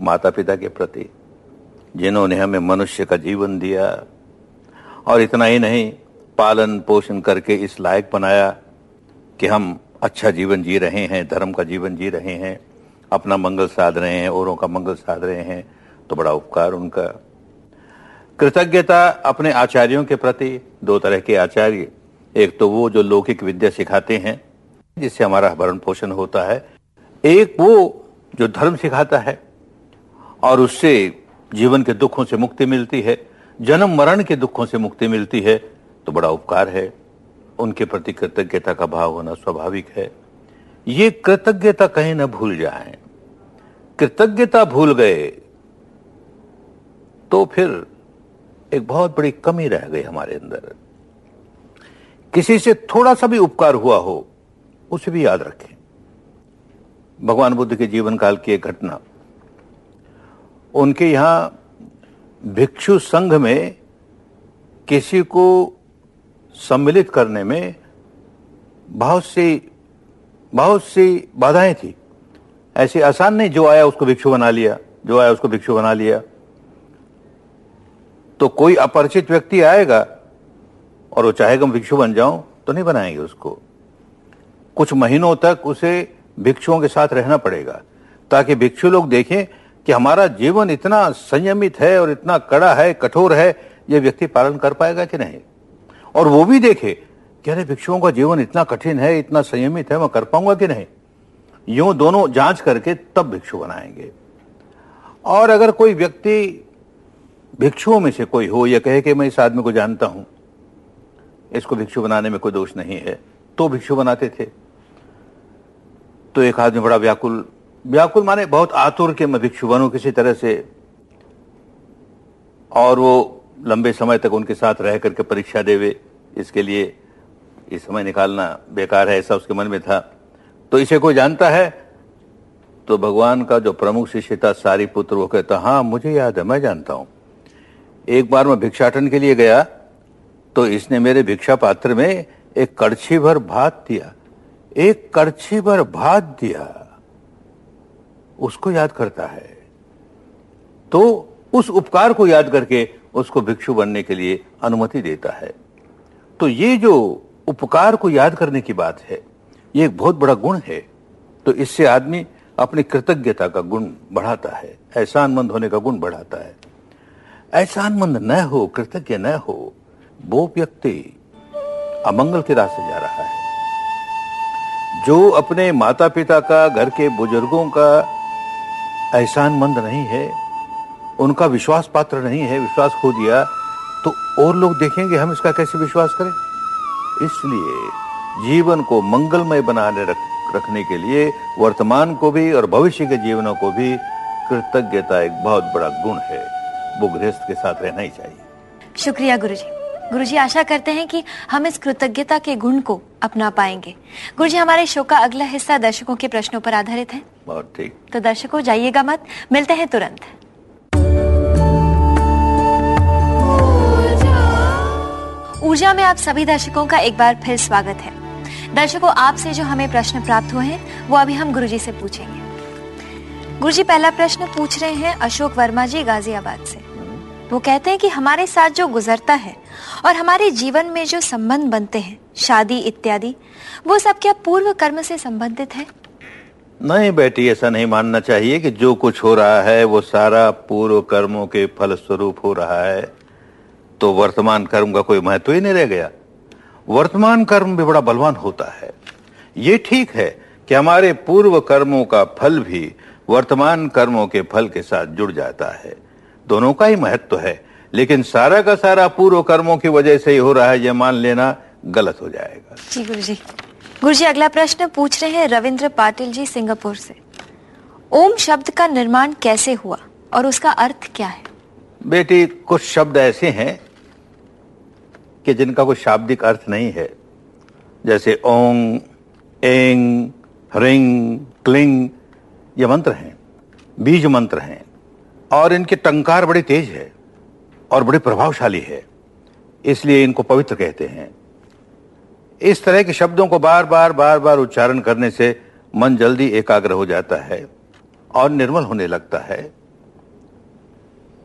माता पिता के प्रति, जिन्होंने हमें मनुष्य का जीवन दिया और इतना ही नहीं, पालन पोषण करके इस लायक बनाया कि हम अच्छा जीवन जी रहे हैं, धर्म का जीवन जी रहे हैं, अपना मंगल साध रहे हैं, औरों का मंगल साध रहे हैं, तो बड़ा उपकार उनका। कृतज्ञता अपने आचार्यों के प्रति। दो तरह के आचार्य, एक तो वो जो लौकिक विद्या सिखाते हैं जिससे हमारा भरण पोषण होता है, एक वो जो धर्म सिखाता है और उससे जीवन के दुखों से मुक्ति मिलती है, जन्म मरण के दुखों से मुक्ति मिलती है, तो बड़ा उपकार है। उनके प्रति कृतज्ञता का भाव होना स्वाभाविक है। ये कृतज्ञता कहीं न भूल जाएं। कृतज्ञता भूल गए तो फिर एक बहुत बड़ी कमी रह गई हमारे अंदर। किसी से थोड़ा सा भी उपकार हुआ हो उसे भी याद रखें। भगवान बुद्ध के जीवन काल की एक घटना, उनके यहां भिक्षु संघ में किसी को सम्मिलित करने में बहुत सी बाधाएं थी। ऐसे आसान नहीं, जो आया उसको भिक्षु बना लिया, जो आया उसको भिक्षु बना लिया। तो कोई अपरिचित व्यक्ति आएगा और वो चाहेगा मैं भिक्षु बन जाऊं तो नहीं बनाएंगे उसको। कुछ महीनों तक उसे भिक्षुओं के साथ रहना पड़ेगा ताकि भिक्षु लोग देखें कि हमारा जीवन इतना संयमित है और इतना कड़ा है, कठोर है, ये व्यक्ति पालन कर पाएगा कि नहीं। और वो भी देखे कि अरे भिक्षुओं का जीवन इतना कठिन है, इतना संयमित है, मैं कर पाऊंगा कि नहीं। यूं दोनों जांच करके तब भिक्षु बनाएंगे। और अगर कोई व्यक्ति भिक्षुओं में से कोई हो, यह कहे कि मैं इस आदमी को जानता हूं, इसको भिक्षु बनाने में कोई दोष नहीं है, तो भिक्षु बनाते थे। तो एक आदमी बड़ा व्याकुल माने बहुत आतुर के मैं भिक्षु बनूं किसी तरह से, और वो लंबे समय तक उनके साथ रह करके परीक्षा देवे, इसके लिए ये समय निकालना बेकार है, ऐसा उसके मन में था। तो इसे कोई जानता है? तो भगवान का जो प्रमुख शिष्य था सारीपुत्र, वो कहता हाँ मुझे याद है, मैं जानता हूं। एक बार मैं भिक्षाटन के लिए गया तो इसने मेरे भिक्षा पात्र में एक कड़छी भर भात दिया, एक कड़छी भर भात दिया। उसको याद करता है, तो उस उपकार को याद करके उसको भिक्षु बनने के लिए अनुमति देता है। तो ये जो उपकार को याद करने की बात है, ये एक बहुत बड़ा गुण है। तो इससे आदमी अपनी कृतज्ञता का गुण बढ़ाता है, एहसानमंद होने का गुण बढ़ाता है। एहसानमंद न हो, कृतज्ञ न हो, वो व्यक्ति अमंगल के रास्ते जा रहा है। जो अपने माता पिता का, घर के बुजुर्गों का एहसानमंद नहीं है, उनका विश्वास पात्र नहीं है, विश्वास खो दिया, तो और लोग देखेंगे हम इसका कैसे विश्वास करें। इसलिए जीवन को मंगलमय बनाने रखने के लिए वर्तमान को भी और भविष्य के जीवनों को भी कृतज्ञता एक बहुत बड़ा गुण है, वो गृहस्थ के साथ रहना ही चाहिए। शुक्रिया गुरुजी। गुरुजी, आशा करते हैं कि हम इस कृतज्ञता के गुण को अपना पाएंगे। गुरुजी, हमारे शो का अगला हिस्सा दर्शकों के प्रश्नों पर आधारित है। बहुत ठीक। तो दर्शकों जाइएगा मत, मिलते हैं तुरंत। ऊर्जा में आप सभी दर्शकों का एक बार फिर स्वागत है। दर्शकों, आपसे जो हमें प्रश्न प्राप्त हुए हैं वो अभी हम गुरुजी से पूछेंगे। गुरुजी, पहला प्रश्न पूछ रहे हैं अशोक वर्मा जी गाजियाबाद से। वो कहते हैं कि हमारे साथ जो गुजरता है और हमारे जीवन में जो संबंध बनते हैं, शादी इत्यादि, वो सब क्या पूर्व कर्म से संबंधित है? नहीं बेटी, ऐसा नहीं मानना चाहिए कि जो कुछ हो रहा है वो सारा पूर्व कर्मों के फल स्वरूप हो रहा है, तो वर्तमान कर्म का कोई महत्व ही नहीं रह गया। वर्तमान कर्म भी बड़ा बलवान होता है। ये ठीक है कि हमारे पूर्व कर्मों का फल भी वर्तमान कर्मों के फल के साथ जुड़ जाता है, दोनों का ही महत्व है, लेकिन सारा का सारा पूर्व कर्मों की वजह से ही हो रहा है, यह मान लेना गलत हो जाएगा। जी गुरुजी। गुरुजी, अगला प्रश्न पूछ रहे हैं रविंद्र पाटिल जी सिंगापुर से। ओम शब्द का निर्माण कैसे हुआ और उसका अर्थ क्या है? बेटी, कुछ शब्द ऐसे हैं कि जिनका कोई शाब्दिक अर्थ नहीं है, जैसे ओंग, एंग, ह्रिंग, क्लिंग, ये मंत्र हैं, बीज मंत्र हैं, और इनके टंकार बड़ी तेज है और बड़ी प्रभावशाली है, इसलिए इनको पवित्र कहते हैं। इस तरह के शब्दों को बार बार उच्चारण करने से मन जल्दी एकाग्र हो जाता है और निर्मल होने लगता है,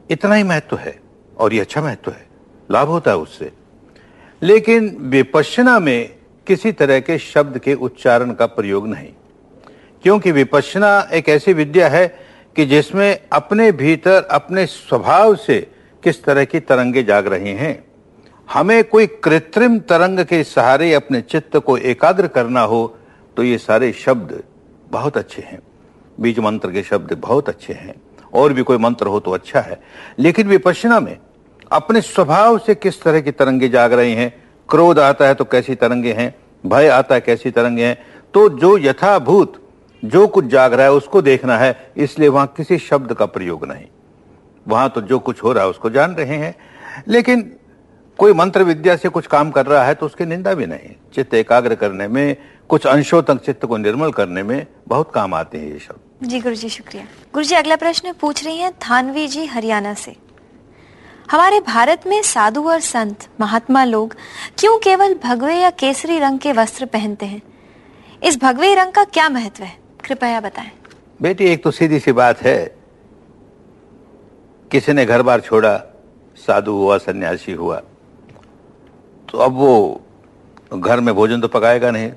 इतना ही महत्व है और ये अच्छा महत्व है, लाभ होता है उससे। लेकिन विपश्यना में किसी तरह के शब्द के उच्चारण का प्रयोग नहीं, क्योंकि विपश्यना एक ऐसी विद्या है कि जिसमें अपने भीतर अपने स्वभाव से किस तरह की तरंगे जाग रही हैं। हमें कोई कृत्रिम तरंग के सहारे अपने चित्त को एकाग्र करना हो तो ये सारे शब्द बहुत अच्छे हैं, बीज मंत्र के शब्द बहुत अच्छे हैं, और भी कोई मंत्र हो तो अच्छा है। लेकिन विपश्यना में अपने स्वभाव से किस तरह की तरंगे जाग रही हैं, क्रोध आता है तो कैसी तरंगे हैं, भय आता है कैसी तरंगे हैं, तो जो यथाभूत जो कुछ जाग रहा है उसको देखना है। इसलिए वहां किसी शब्द का प्रयोग नहीं, वहां तो जो कुछ हो रहा है उसको जान रहे हैं। लेकिन कोई मंत्र विद्या से कुछ काम कर रहा है तो उसकी निंदा भी नहीं। चित्त एकाग्र करने में, कुछ अंशों तक चित्त को निर्मल करने में बहुत काम आते हैं ये शब्द। जी गुरुजी, शुक्रिया। गुरुजी, अगला प्रश्न पूछ रही हैं थानवी जी हरियाणा से। हमारे भारत में साधु और संत महात्मा लोग क्यों केवल भगवे या केसरी रंग के वस्त्र पहनते हैं? इस भगवे रंग का क्या महत्व है, कृपया बताएं। बेटी, एक तो सीधी सी बात है, किसी ने घर बार छोड़ा, साधु हुआ, सन्यासी हुआ, तो अब वो घर में भोजन तो पकाएगा नहीं।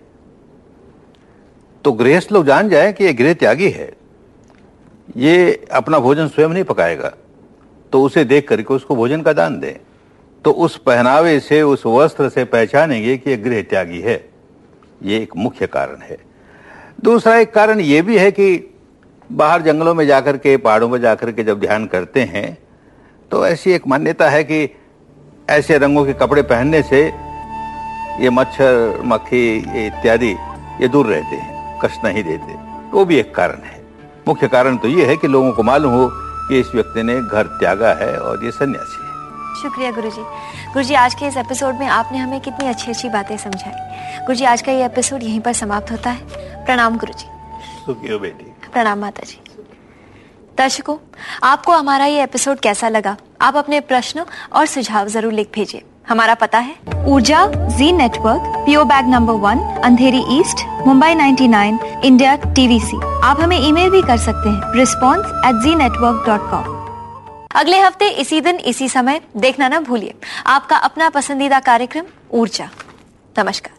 तो गृहस्थ लोग जान जाए कि ये गृह त्यागी है, ये अपना भोजन स्वयं नहीं पकाएगा, तो उसे देख करके उसको भोजन का दान दें। तो उस पहनावे से, उस वस्त्र से पहचानेंगे कि ये गृह त्यागी है। ये एक मुख्य कारण है। दूसरा एक कारण ये भी है कि बाहर जंगलों में जाकर के, पहाड़ों में जाकर के जब ध्यान करते हैं तो ऐसी एक मान्यता है कि ऐसे रंगों के कपड़े पहनने से ये मच्छर, मक्खी इत्यादि ये दूर रहते हैं, कष्ट नहीं देते। वो भी एक कारण है। मुख्य कारण तो ये है कि लोगों को मालूम हो कि इस व्यक्ति ने घर त्यागा है और ये सन्यासी है। शुक्रिया गुरुजी। गुरुजी, आज के इस एपिसोड में आपने हमें कितनी अच्छी अच्छी बातें समझाई। गुरुजी, आज का ये एपिसोड यहीं पर समाप्त होता है। प्रणाम गुरुजी। सुखी हो बेटी। प्रणाम माता जी। दर्शकों, आपको हमारा ये एपिसोड कैसा लगा? आप अपने प्रश्न और सुझाव जरूर लिख भेजिए। हमारा पता है Urja G network, P O bag number 1, Andheri east, Mumbai 99, India, TVC। आप हमें ईमेल भी कर सकते हैं response@zenetwork.com। अगले हफ्ते इसी दिन इसी समय देखना ना भूलिए आपका अपना पसंदीदा कार्यक्रम ऊर्जा। नमस्कार।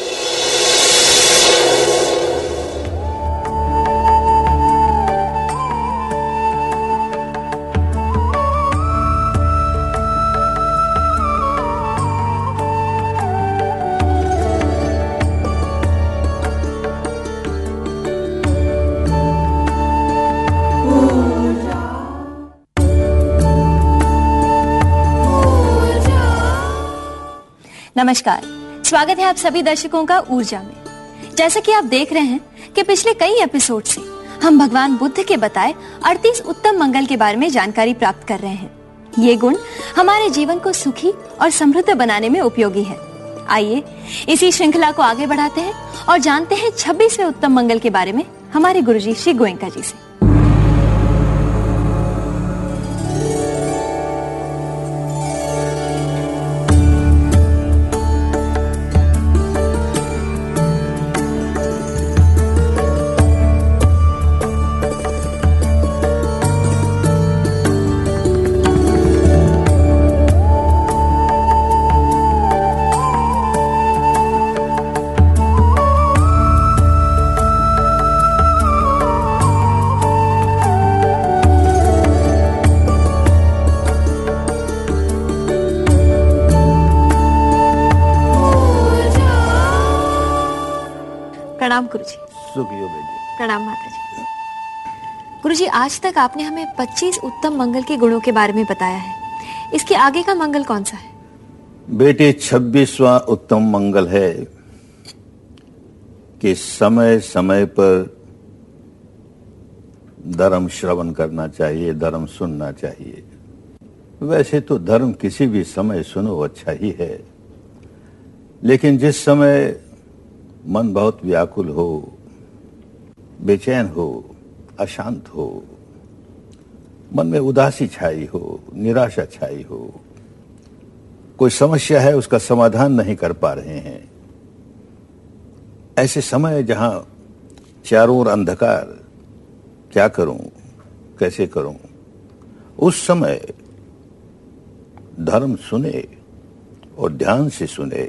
नमस्कार, स्वागत है आप सभी दर्शकों का ऊर्जा में। जैसा कि आप देख रहे हैं कि पिछले कई एपिसोड से हम भगवान बुद्ध के बताए 38 उत्तम मंगल के बारे में जानकारी प्राप्त कर रहे हैं। ये गुण हमारे जीवन को सुखी और समृद्ध बनाने में उपयोगी है। आइए इसी श्रृंखला को आगे बढ़ाते हैं और जानते हैं 26वें उत्तम मंगल के बारे में हमारे गुरुजी श्री गोयंका जी से। प्रणाम गुरुजी। सुखी हो बेटी। प्रणाम माता जी। गुरुजी, आज तक आपने हमें 25 उत्तम मंगल के गुणों के बारे में बताया है। इसके आगे का मंगल कौन सा है? बेटे, 26वां उत्तम मंगल है कि समय समय पर धर्म श्रवण करना चाहिए, धर्म सुनना चाहिए। वैसे तो धर्म किसी भी समय सुनो अच्छा ही है, लेकिन जिस समय मन बहुत व्याकुल हो, बेचैन हो, अशांत हो, मन में उदासी छाई हो, निराशा छाई हो, कोई समस्या है उसका समाधान नहीं कर पा रहे हैं, ऐसे समय जहां चारों ओर अंधकार, क्या करूं, कैसे करूं, उस समय धर्म सुने और ध्यान से सुने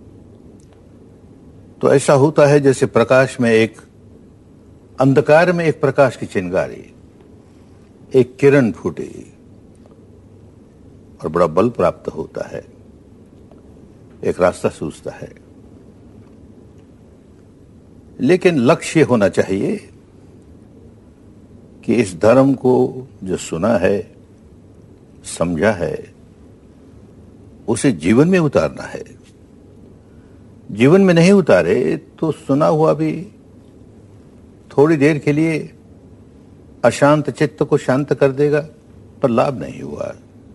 तो ऐसा होता है जैसे प्रकाश में अंधकार में एक प्रकाश की चिंगारी, एक किरण फूटी और बड़ा बल प्राप्त होता है, एक रास्ता सूझता है। लेकिन लक्ष्य होना चाहिए कि इस धर्म को जो सुना है, समझा है, उसे जीवन में उतारना है। जीवन में नहीं उतारे तो सुना हुआ भी थोड़ी देर के लिए अशांत चित्त को शांत कर देगा, पर लाभ नहीं हुआ।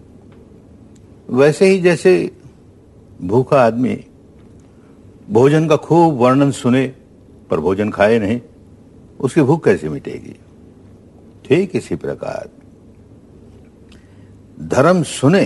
वैसे ही जैसे भूखा आदमी भोजन का खूब वर्णन सुने पर भोजन खाए नहीं, उसकी भूख कैसे मिटेगी? ठीक इसी प्रकार धर्म सुने,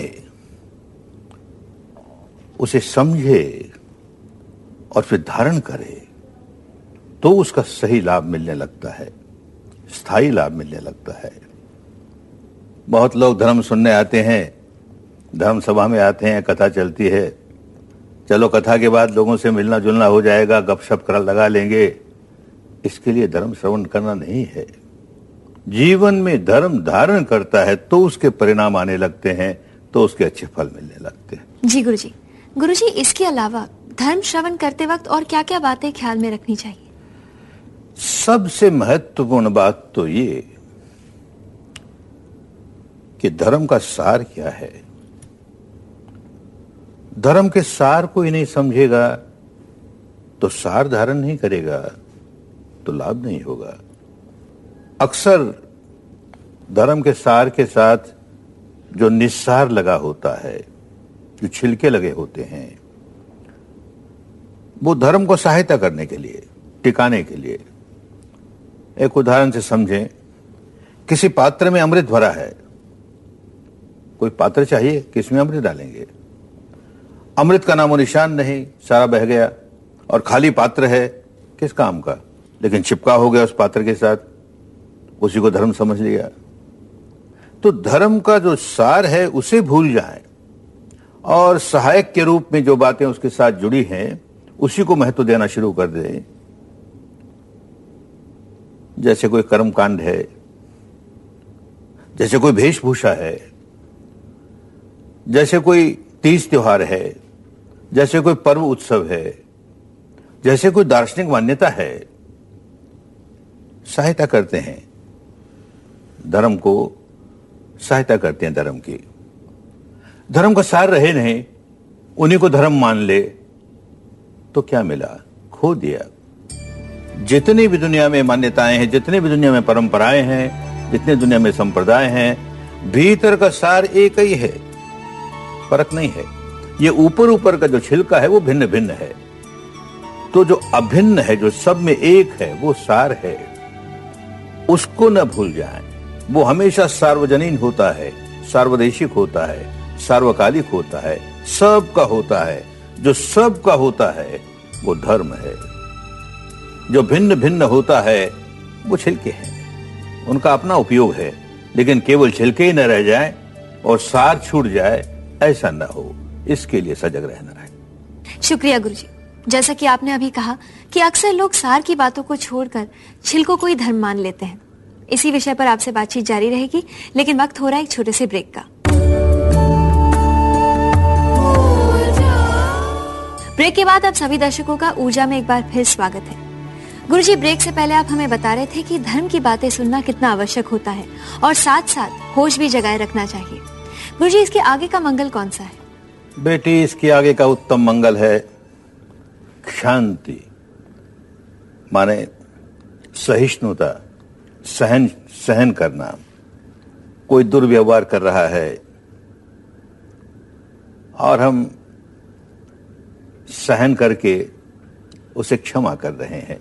उसे समझे और फिर धारण करे तो उसका सही लाभ मिलने लगता है, स्थायी लाभ मिलने लगता है। बहुत लोग धर्म सुनने आते हैं, धर्म सभा में आते हैं, कथा चलती है, चलो कथा के बाद लोगों से मिलना जुलना हो जाएगा, गपशप कर लगा लेंगे। इसके लिए धर्म श्रवण करना नहीं है। जीवन में धर्म धारण करता है तो उसके परिणाम आने लगते हैं, तो उसके अच्छे फल मिलने लगते हैं। जी गुरुजी, गुरुजी इसके अलावा धर्म श्रवण करते वक्त और क्या क्या बातें ख्याल में रखनी चाहिए? सबसे महत्वपूर्ण बात तो ये कि धर्म का सार क्या है। धर्म के सार को ही नहीं समझेगा तो सार धारण नहीं करेगा तो लाभ नहीं होगा। अक्सर धर्म के सार के साथ जो निस्सार लगा होता है, जो छिलके लगे होते हैं, वो धर्म को सहायता करने के लिए, टिकाने के लिए। एक उदाहरण से समझें, किसी पात्र में अमृत भरा है, कोई पात्र चाहिए, किसमें अमृत डालेंगे? अमृत का नामो निशान नहीं, सारा बह गया, और खाली पात्र है, किस काम का? लेकिन चिपका हो गया उस पात्र के साथ, उसी को धर्म समझ लिया। तो धर्म का जो सार है उसे भूल जाएं और सहायक के रूप में जो बातें उसके साथ जुड़ी हैं उसी को महत्व देना शुरू कर दें। जैसे कोई कर्मकांड है, जैसे कोई वेशभूषा है, जैसे कोई तीज त्योहार है, जैसे कोई पर्व उत्सव है, जैसे कोई दार्शनिक मान्यता है, सहायता करते हैं धर्म को, सहायता करते हैं धर्म की। धर्म का सार रहे नहीं, उन्हीं को धर्म मान ले तो क्या मिला? खो दिया। जितनी भी दुनिया में मान्यताएं हैं, जितने भी दुनिया में परंपराएं हैं, जितने दुनिया में संप्रदाय हैं, भीतर का सार एक ही है, फर्क नहीं है। ये ऊपर ऊपर का जो छिलका है वो भिन्न भिन्न है। तो जो अभिन्न है, जो सब में एक है, वो सार है, उसको न भूल जाएं। वो हमेशा सार्वजनीन होता है, सार्वदेशिक होता है, सार्वकालिक होता है, सबका होता है। जो सबका होता है वो धर्म है। जो भिन्न भिन्न होता है वो छिलके हैं, उनका अपना उपयोग है, लेकिन केवल छिलके ही न रह जाए और सार छूट जाए, ऐसा न हो। इसके लिए सजग रहना है। शुक्रिया गुरुजी। जैसा कि आपने अभी कहा कि अक्सर लोग सार की बातों को छोड़कर छिलकों को ही धर्म मान लेते हैं। इसी विषय पर आपसे बातचीत जारी रहेगी, लेकिन वक्त हो रहा है एक छोटे से ब्रेक का। ब्रेक के बाद आप सभी दर्शकों का ऊर्जा में एक बार फिर स्वागत है। गुरुजी, ब्रेक से पहले आप हमें बता रहे थे कि धर्म की बातें सुनना कितना आवश्यक होता है और साथ साथ होश भी जगाए रखना चाहिए। गुरुजी, इसके आगे का मंगल कौन सा है? बेटी, इसके आगे का उत्तम मंगल है शांति, माने सहिष्णुता, सहन करना। कोई दुर्व्यवहार कर रहा है और हम सहन करके उसे क्षमा कर रहे हैं।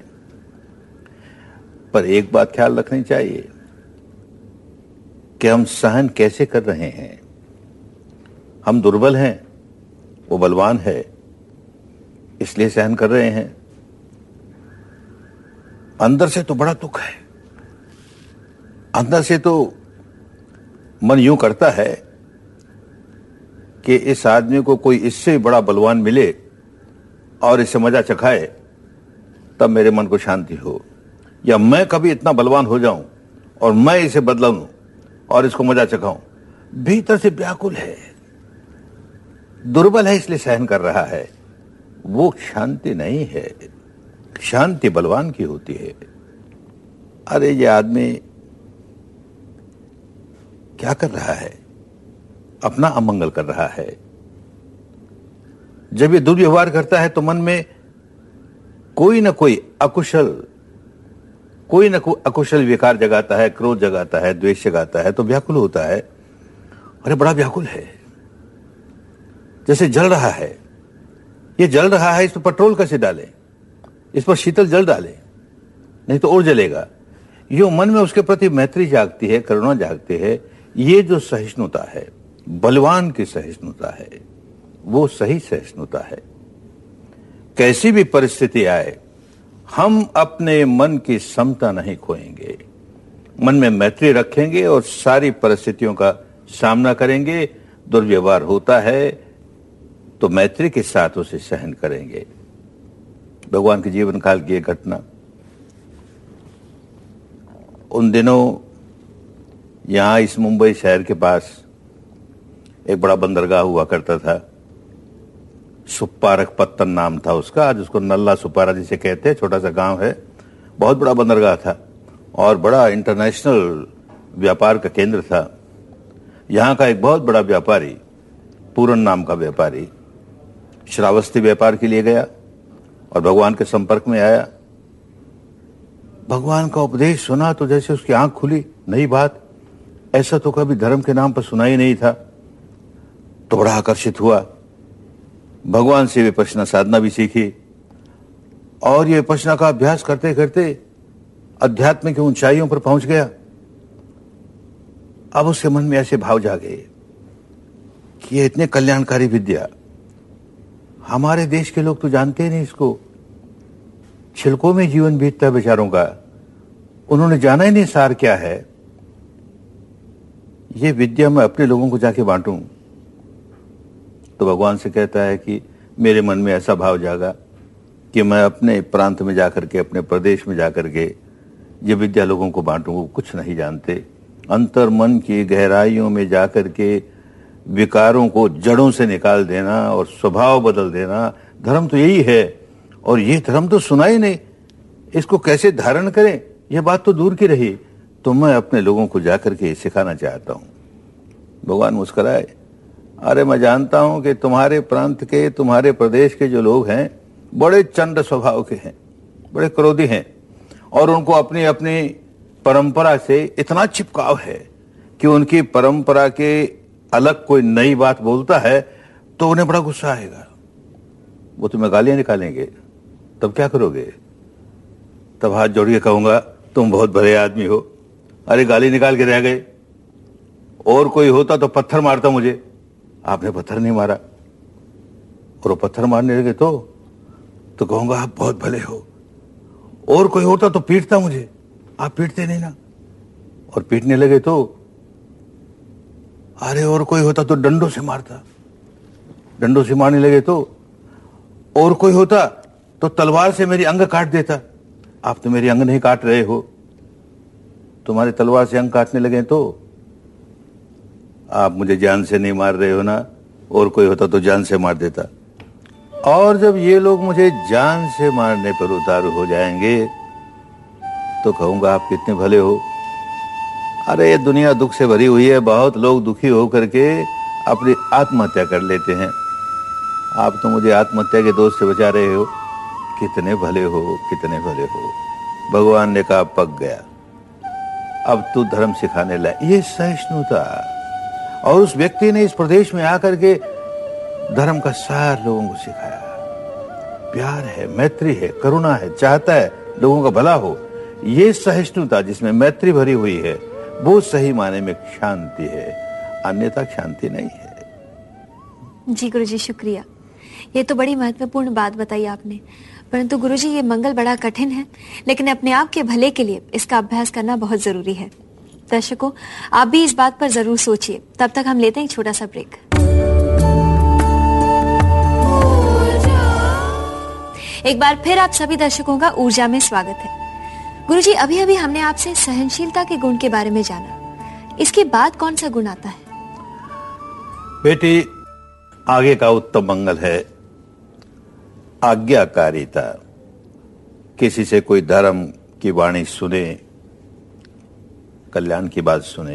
पर एक बात ख्याल रखनी चाहिए कि हम सहन कैसे कर रहे हैं। हम दुर्बल हैं, वो बलवान है, इसलिए सहन कर रहे हैं। अंदर से तो बड़ा दुख है, अंदर से तो मन यूं करता है कि इस आदमी को कोई इससे बड़ा बलवान मिले और इससे मजा चखाए, तब मेरे मन को शांति हो। या मैं कभी इतना बलवान हो जाऊं और मैं इसे बदला लूं और इसको मजा चखाऊं। भीतर से व्याकुल है, दुर्बल है, इसलिए सहन कर रहा है। वो शांति नहीं है, शांति बलवान की होती है। अरे ये आदमी क्या कर रहा है? अपना अमंगल कर रहा है। जब ये दुर्व्यवहार करता है तो मन में कोई ना कोई अकुशल विकार जगाता है, क्रोध जगाता है, द्वेष जगाता है, तो व्याकुल होता है। अरे बड़ा व्याकुल है, जैसे जल रहा है। ये जल रहा है, इस पर पेट्रोल कैसे डालें, इस पर शीतल जल डालें, नहीं तो और जलेगा। यो मन में उसके प्रति मैत्री जागती है, करुणा जागती है। ये जो सहिष्णुता है, बलवान की सहिष्णुता है, वो सही सहिष्णुता है। कैसी भी परिस्थिति आए, हम अपने मन की समता नहीं खोएंगे, मन में मैत्री रखेंगे और सारी परिस्थितियों का सामना करेंगे। दुर्व्यवहार होता है तो मैत्री के साथ उसे सहन करेंगे। भगवान के जीवन काल की एक घटना, उन दिनों यहां इस मुंबई शहर के पास एक बड़ा बंदरगाह हुआ करता था। सुपारक पत्तन नाम था उसका, आज उसको नल्ला सुपारा जिसे कहते हैं, छोटा सा गांव है। बहुत बड़ा बंदरगाह था और बड़ा इंटरनेशनल व्यापार का केंद्र था। यहां का एक बहुत बड़ा व्यापारी, पूरन नाम का व्यापारी, श्रावस्ती व्यापार के लिए गया और भगवान के संपर्क में आया। भगवान का उपदेश सुना तो जैसे उसकी आंख खुली। नई बात, ऐसा तो कभी धर्म के नाम पर सुना ही नहीं था। तो बड़ा आकर्षित हुआ, भगवान से विपश्यना साधना भी सीखी और ये विपश्यना का अभ्यास करते करते अध्यात्म की ऊंचाइयों पर पहुंच गया। अब उसके मन में ऐसे भाव जागे कि ये इतने कल्याणकारी विद्या, हमारे देश के लोग तो जानते ही नहीं इसको। छिलकों में जीवन बीतता है बेचारों का, उन्होंने जाना ही नहीं सार क्या है। ये विद्या मैं अपने लोगों को जाके बांटूं। तो भगवान से कहता है कि मेरे मन में ऐसा भाव जागा कि मैं अपने प्रांत में जाकर के, अपने प्रदेश में जाकर के ये विद्या लोगों को बांटूं। वो कुछ नहीं जानते। अंतर मन की गहराइयों में जाकर के विकारों को जड़ों से निकाल देना और स्वभाव बदल देना, धर्म तो यही है। और ये धर्म तो सुना ही नहीं, इसको कैसे धारण करें यह बात तो दूर की रही। तो मैं अपने लोगों को जाकर के सिखाना चाहता हूं। भगवान मुस्कुराए, अरे मैं जानता हूं कि तुम्हारे प्रांत के, तुम्हारे प्रदेश के जो लोग हैं बड़े चंड स्वभाव के हैं, बड़े क्रोधी हैं और उनको अपनी अपनी परंपरा से इतना चिपकाव है कि उनकी परंपरा के अलग कोई नई बात बोलता है तो उन्हें बड़ा गुस्सा आएगा। वो तुम्हें गालियां निकालेंगे, तब क्या करोगे? तब हाथ जोड़ के कहूंगा तुम बहुत भले आदमी हो। अरे गाली निकाल के रह गए, और कोई होता तो पत्थर मारता मुझे, आपने पत्थर नहीं मारा। और वो पत्थर मारने लगे तो कहूंगा आप बहुत भले हो। और कोई होता तो पीटता मुझे, आप पीटते नहीं ना। और पीटने लगे तो अरे और कोई होता तो डंडों से मारता, डंडों से मारने लगे तो और कोई होता तो तलवार से मेरी अंग काट देता। आप तो मेरी अंग नहीं काट रहे हो, तुम्हारे तलवार से अंग काटने लगे तो आप मुझे जान से नहीं मार रहे हो ना। और कोई होता तो जान से मार देता। और जब ये लोग मुझे जान से मारने पर उतारू हो जाएंगे तो कहूंगा आप कितने भले हो। अरे ये दुनिया दुख से भरी हुई है, बहुत लोग दुखी होकर के अपनी आत्महत्या कर लेते हैं, आप तो मुझे आत्महत्या के दोष से बचा रहे हो। कितने भले हो, कितने भले हो। भगवान ने कहा पक गया, अब तू धर्म सिखाने लायक। ये सहिष्णुता। और उस व्यक्ति ने इस प्रदेश में आकर के धर्म का सार लोगों को सिखाया। प्यार है, मैत्री है, करुणा है, चाहता है लोगों का भला हो। ये सहिष्णुता जिसमें मैत्री भरी हुई है वो सही माने में शांति है, अन्यथा शांति नहीं है। जी गुरुजी शुक्रिया, ये तो बड़ी महत्वपूर्ण बात बताई आपने। परंतु गुरुजी ये मंगल बड़ा कठिन है, लेकिन अपने आप के भले के लिए इसका अभ्यास करना बहुत जरूरी है। दर्शकों, आप भी इस बात पर जरूर सोचिए। तब तक हम लेते हैं एक छोटा सा ब्रेक। एक बार फिर आप सभी दर्शकों का ऊर्जा में स्वागत है। गुरुजी, अभी अभी हमने आपसे सहनशीलता के गुण के बारे में जाना। इसके बाद कौन सा गुण आता है? बेटी, आगे का उत्तम मंगल है आज्ञाकारिता। किसी से कोई धर्म की वाणी सुने, कल्याण की बात सुने,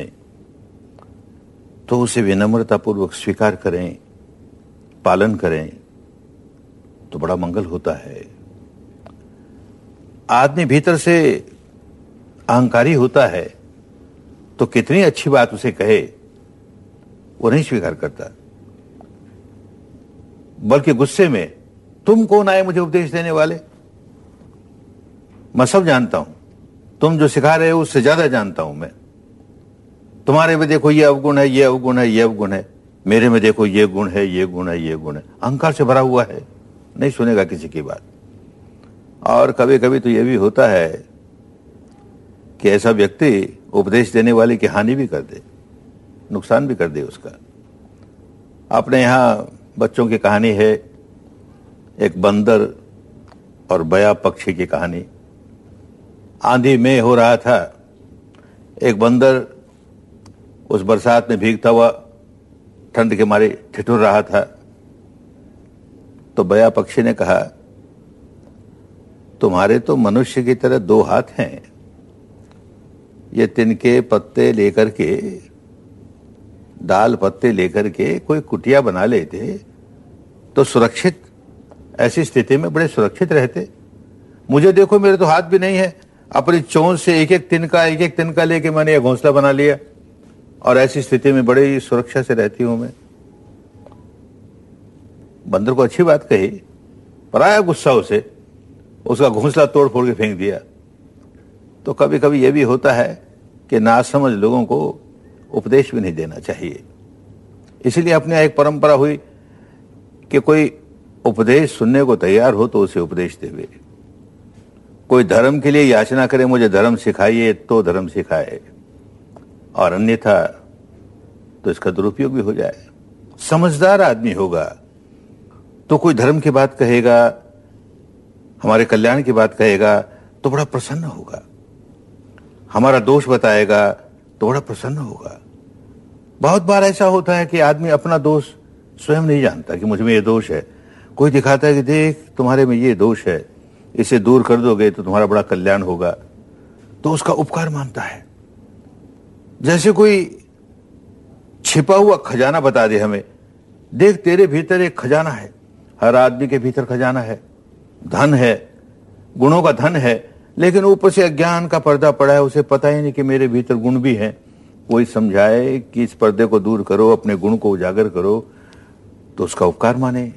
तो उसे विनम्रतापूर्वक स्वीकार करें, पालन करें, तो बड़ा मंगल होता है। आदमी भीतर से अहंकारी होता है तो कितनी अच्छी बात उसे कहे वो नहीं स्वीकार करता, बल्कि गुस्से में तुम कौन आए मुझे उपदेश देने वाले, मैं सब जानता हूं, तुम जो सिखा रहे हो उससे ज्यादा जानता हूं मैं। तुम्हारे में देखो ये अवगुण है, ये अवगुण है, ये अवगुण है, मेरे में देखो ये गुण है, ये गुण है, ये गुण है। अहंकार से भरा हुआ है, नहीं सुनेगा किसी की बात। और कभी कभी तो यह भी होता है कि ऐसा व्यक्ति उपदेश देने वाले की हानि भी कर दे, नुकसान भी कर दे उसका। अपने यहां बच्चों की कहानी है, एक बंदर और बया पक्षी की कहानी। आंधी में हो रहा था, एक बंदर उस बरसात में भीगता हुआ ठंड के मारे ठिठुर रहा था। तो बया पक्षी ने कहा, तुम्हारे तो मनुष्य की तरह दो हाथ हैं, ये तिनके पत्ते लेकर के, डाल पत्ते लेकर के कोई कुटिया बना लेते तो सुरक्षित, ऐसी स्थिति में बड़े सुरक्षित रहते। मुझे देखो, मेरे तो हाथ भी नहीं है, अपनी चोंच से एक एक तिनका लेके मैंने यह घोंसला बना लिया और ऐसी स्थिति में बड़ी सुरक्षा से रहती हूं मैं। बंदर को अच्छी बात कही, पर आया गुस्सा उसे, उसका घोंसला तोड़ फोड़ के फेंक दिया। तो कभी कभी यह भी होता है कि नासमझ लोगों को उपदेश भी नहीं देना चाहिए। इसीलिए अपने यहाँ एक परंपरा हुई कि कोई उपदेश सुनने को तैयार हो तो उसे उपदेश देवे। कोई धर्म के लिए याचना करे, मुझे धर्म सिखाइए, तो धर्म सिखाए, और अन्यथा तो इसका दुरुपयोग भी हो जाए। समझदार आदमी होगा तो कोई धर्म की बात कहेगा, हमारे कल्याण की बात कहेगा तो बड़ा प्रसन्न होगा, हमारा दोष बताएगा तो बड़ा प्रसन्न होगा। बहुत बार ऐसा होता है कि आदमी अपना दोष स्वयं नहीं जानता कि मुझ में ये दोष है। कोई दिखाता है कि देख तुम्हारे में ये दोष है, इसे दूर कर दोगे तो तुम्हारा बड़ा कल्याण होगा, तो उसका उपकार मानता है। जैसे कोई छिपा हुआ खजाना बता दे हमें, देख तेरे भीतर एक खजाना है। हर आदमी के भीतर खजाना है, धन है, गुणों का धन है, लेकिन ऊपर से अज्ञान का पर्दा पड़ा है, उसे पता ही नहीं कि मेरे भीतर गुण भी हैं। कोई समझाए कि इस पर्दे को दूर करो, अपने गुण को उजागर करो, तो उसका उपकार माने।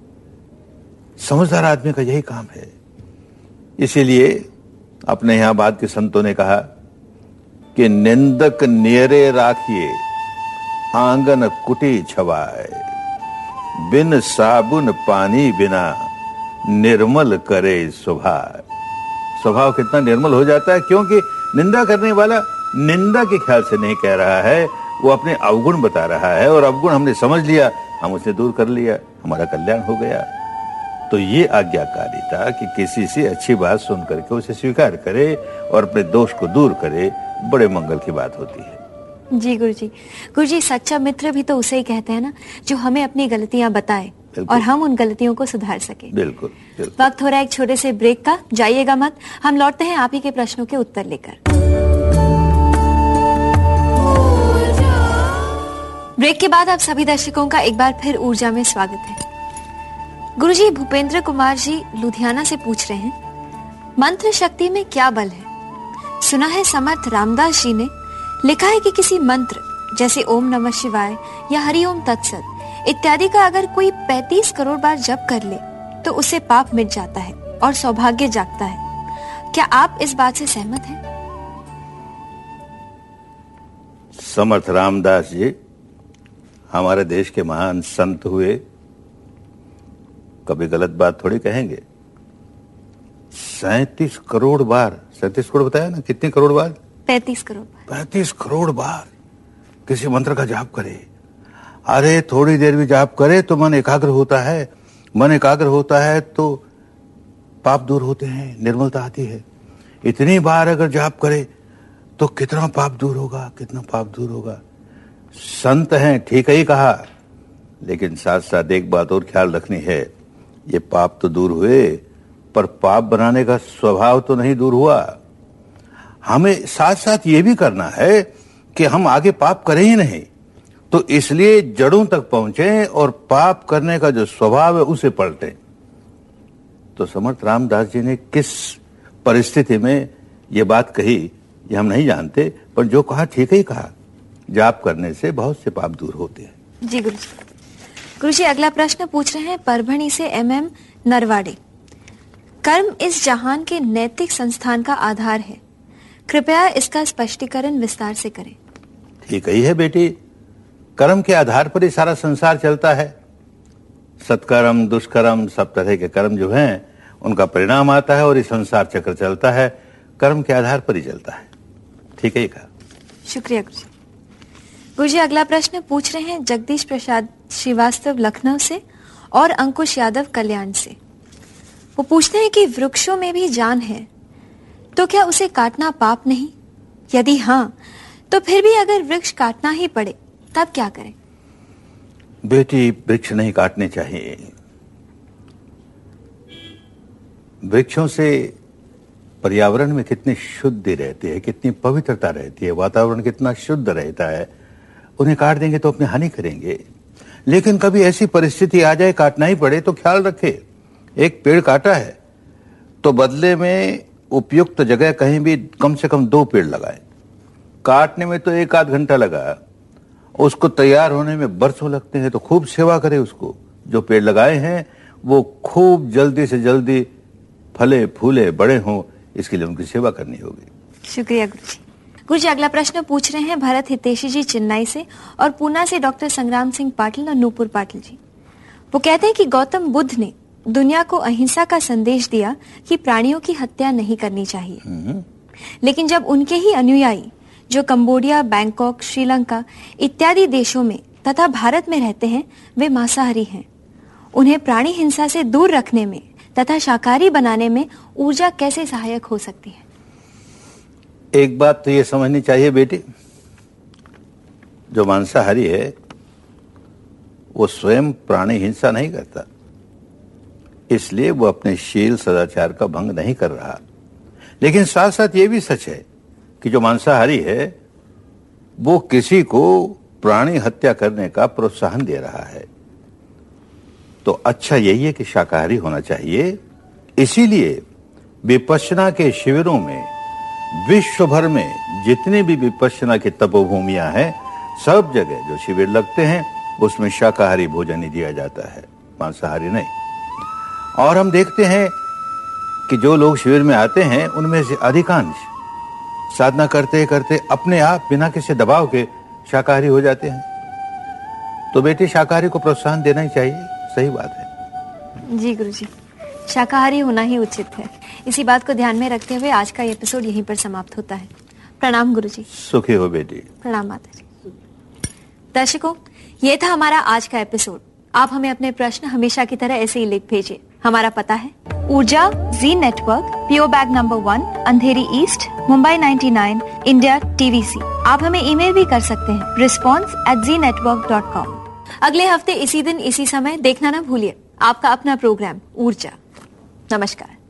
समझदार आदमी का यही काम है। इसीलिए अपने यहां बाद के संतों ने कहा कि निंदक नियरे राखिए, आंगन कुटी छवाए, बिन साबुन पानी बिना निर्मल करे स्वभाव। स्वभाव कितना निर्मल हो जाता है, क्योंकि निंदा करने वाला निंदा के ख्याल से नहीं कह रहा है, वो अपने अवगुण बता रहा है, और अवगुण हमने समझ लिया, हम उसे दूर कर लिया, हमारा कल्याण हो गया। तो ये आज्ञाकारिता कि किसी से अच्छी बात सुन करके उसे स्वीकार करे और अपने दोष को दूर करे, बड़े मंगल की बात होती है। जी गुरुजी, सच्चा मित्र भी तो उसे ही कहते हैं ना, जो हमें अपनी गलतियां बताए और हम उन गलतियों को सुधार सके। बिल्कुल। वक्त हो रहा है एक छोटे से ब्रेक का, जाइएगा मत, हम लौटते हैं आप ही के प्रश्नों के उत्तर लेकर। ब्रेक के बाद आप सभी दर्शकों का एक बार फिर ऊर्जा में स्वागत है। गुरुजी, भूपेंद्र कुमार जी लुधियाना से पूछ रहे हैं, मंत्र शक्ति में क्या बल है? सुना है समर्थ रामदास जी ने लिखा है कि किसी मंत्र जैसे ओम नमः शिवाय या हरि ओम तत्सत इत्यादि का अगर कोई 35 करोड़ बार जप कर ले तो उससे पाप मिट जाता है और सौभाग्य जागता है। क्या आप इस बात से सहमत हैं? समर्थ रामदास जी हमारे देश के महान संत हुए, कभी गलत बात थोड़ी कहेंगे। 37 करोड़ बार, 37 करोड़ बताया ना, कितने करोड़ बार? 35 करोड़ 35 करोड़ बार किसी मंत्र का जाप करे। अरे थोड़ी देर भी जाप करे तो मन एकाग्र होता है, मन एकाग्र होता है तो पाप दूर होते हैं, निर्मलता आती है। इतनी बार अगर जाप करे तो कितना पाप दूर होगा, कितना पाप दूर होगा। संत हैं, ठीक ही कहा, लेकिन साथ साथ एक बात और ख्याल रखनी है, ये पाप तो दूर हुए पर पाप बनाने का स्वभाव तो नहीं दूर हुआ। हमें साथ साथ ये भी करना है कि हम आगे पाप करें ही नहीं, तो इसलिए जड़ों तक पहुंचे और पाप करने का जो स्वभाव है उसे पलटें। तो समर्थ रामदास जी ने किस परिस्थिति में ये बात कही ये हम नहीं जानते, पर जो कहा ठीक ही कहा, जाप करने से बहुत से पाप दूर होते हैं। जी गुरुजी, अगला प्रश्न पूछ रहे हैं परभणी से MM नरवाड़े। कर्म इस जहान के नैतिक संस्थान का आधार है, कृपया इसका स्पष्टीकरण विस्तार से करें। ठीक ही है बेटी, कर्म के आधार पर ही सारा संसार चलता है। सत्कर्म दुष्कर्म सब तरह के कर्म जो हैं उनका परिणाम आता है और ये संसार चक्र चलता है, कर्म के आधार पर ही चलता है। ठीक है कहा। शुक्रिया गुरुजी। गुरुजी, अगला प्रश्न पूछ रहे हैं जगदीश प्रसाद श्रीवास्तव लखनऊ से और अंकुश यादव कल्याण से। वो पूछते हैं कि वृक्षों में भी जान है तो क्या उसे काटना पाप नहीं? यदि हाँ तो फिर भी अगर वृक्ष काटना ही पड़े तब क्या करें? बेटी, वृक्ष नहीं काटने चाहिए। वृक्षों से पर्यावरण में कितनी शुद्धि रहती है, कितनी पवित्रता रहती है, वातावरण कितना शुद्ध रहता है। उन्हें काट देंगे तो अपनी हानि करेंगे। लेकिन कभी ऐसी परिस्थिति आ जाए काटना ही पड़े तो ख्याल रखे, एक पेड़ काटा है तो बदले में उपयुक्त जगह कहीं भी कम से कम 2 पेड़ लगाए। काटने में तो 1 आध घंटा लगा, उसको तैयार होने में बरसों लगते हैं, तो खूब सेवा करे उसको। जो पेड़ लगाए हैं वो खूब जल्दी से जल्दी फले फूले बड़े हों, इसके लिए उनकी सेवा करनी होगी। शुक्रिया गुरुजी। गुरुजी, अगला प्रश्न पूछ रहे हैं भरत हितेशी जी चेन्नई से और पूना से डॉक्टर संग्राम सिंह पाटिल और नूपुर पाटिल जी। वो कहते हैं कि गौतम बुद्ध ने दुनिया को अहिंसा का संदेश दिया कि प्राणियों की हत्या नहीं करनी चाहिए, लेकिन जब उनके ही अनुयायी जो कंबोडिया, बैंकॉक, श्रीलंका इत्यादि देशों में तथा भारत में रहते हैं वे मांसाहारी हैं, उन्हें प्राणी हिंसा से दूर रखने में तथा शाकाहारी बनाने में ऊर्जा कैसे सहायक हो सकती है? एक बात तो ये समझनी चाहिए बेटी, जो मांसाहारी है वो स्वयं प्राणी हिंसा नहीं करता, इसलिए वो अपने शील सदाचार का भंग नहीं कर रहा। लेकिन साथ साथ ये भी सच है कि जो मांसाहारी है वो किसी को प्राणी हत्या करने का प्रोत्साहन दे रहा है। तो अच्छा यही है कि शाकाहारी होना चाहिए। इसीलिए विपश्यना के शिविरों में विश्व भर में जितनी भी विपश्यना की तपोभूमियां हैं, सब जगह जो शिविर लगते हैं उसमें शाकाहारी भोजन ही दिया जाता है, मांसाहारी नहीं। और हम देखते हैं कि जो लोग शिविर में आते हैं उनमें से अधिकांश साधना करते करते अपने आप बिना किसी दबाव के शाकाहारी हो जाते हैं। तो बेटे, शाकाहारी को प्रोत्साहन देना ही चाहिए, सही बात है। जी गुरुजी, शाकाहारी होना ही उचित है। इसी बात को ध्यान में रखते हुए आज का एपिसोड यहीं पर समाप्त होता है। प्रणाम गुरुजी। सुखी हो बेटी। प्रणाम माता जी। दर्शकों, ये था हमारा आज का एपिसोड। आप हमें अपने प्रश्न हमेशा की तरह ऐसे ही लिख भेजिए। हमारा पता है Urja G network, PO bag number 1, Andheri east, Mumbai 99, India, TVC। आप हमें ईमेल भी कर सकते हैं response@znetwork.com। अगले हफ्ते इसी दिन इसी समय देखना ना भूलिए आपका अपना प्रोग्राम ऊर्जा। नमस्कार।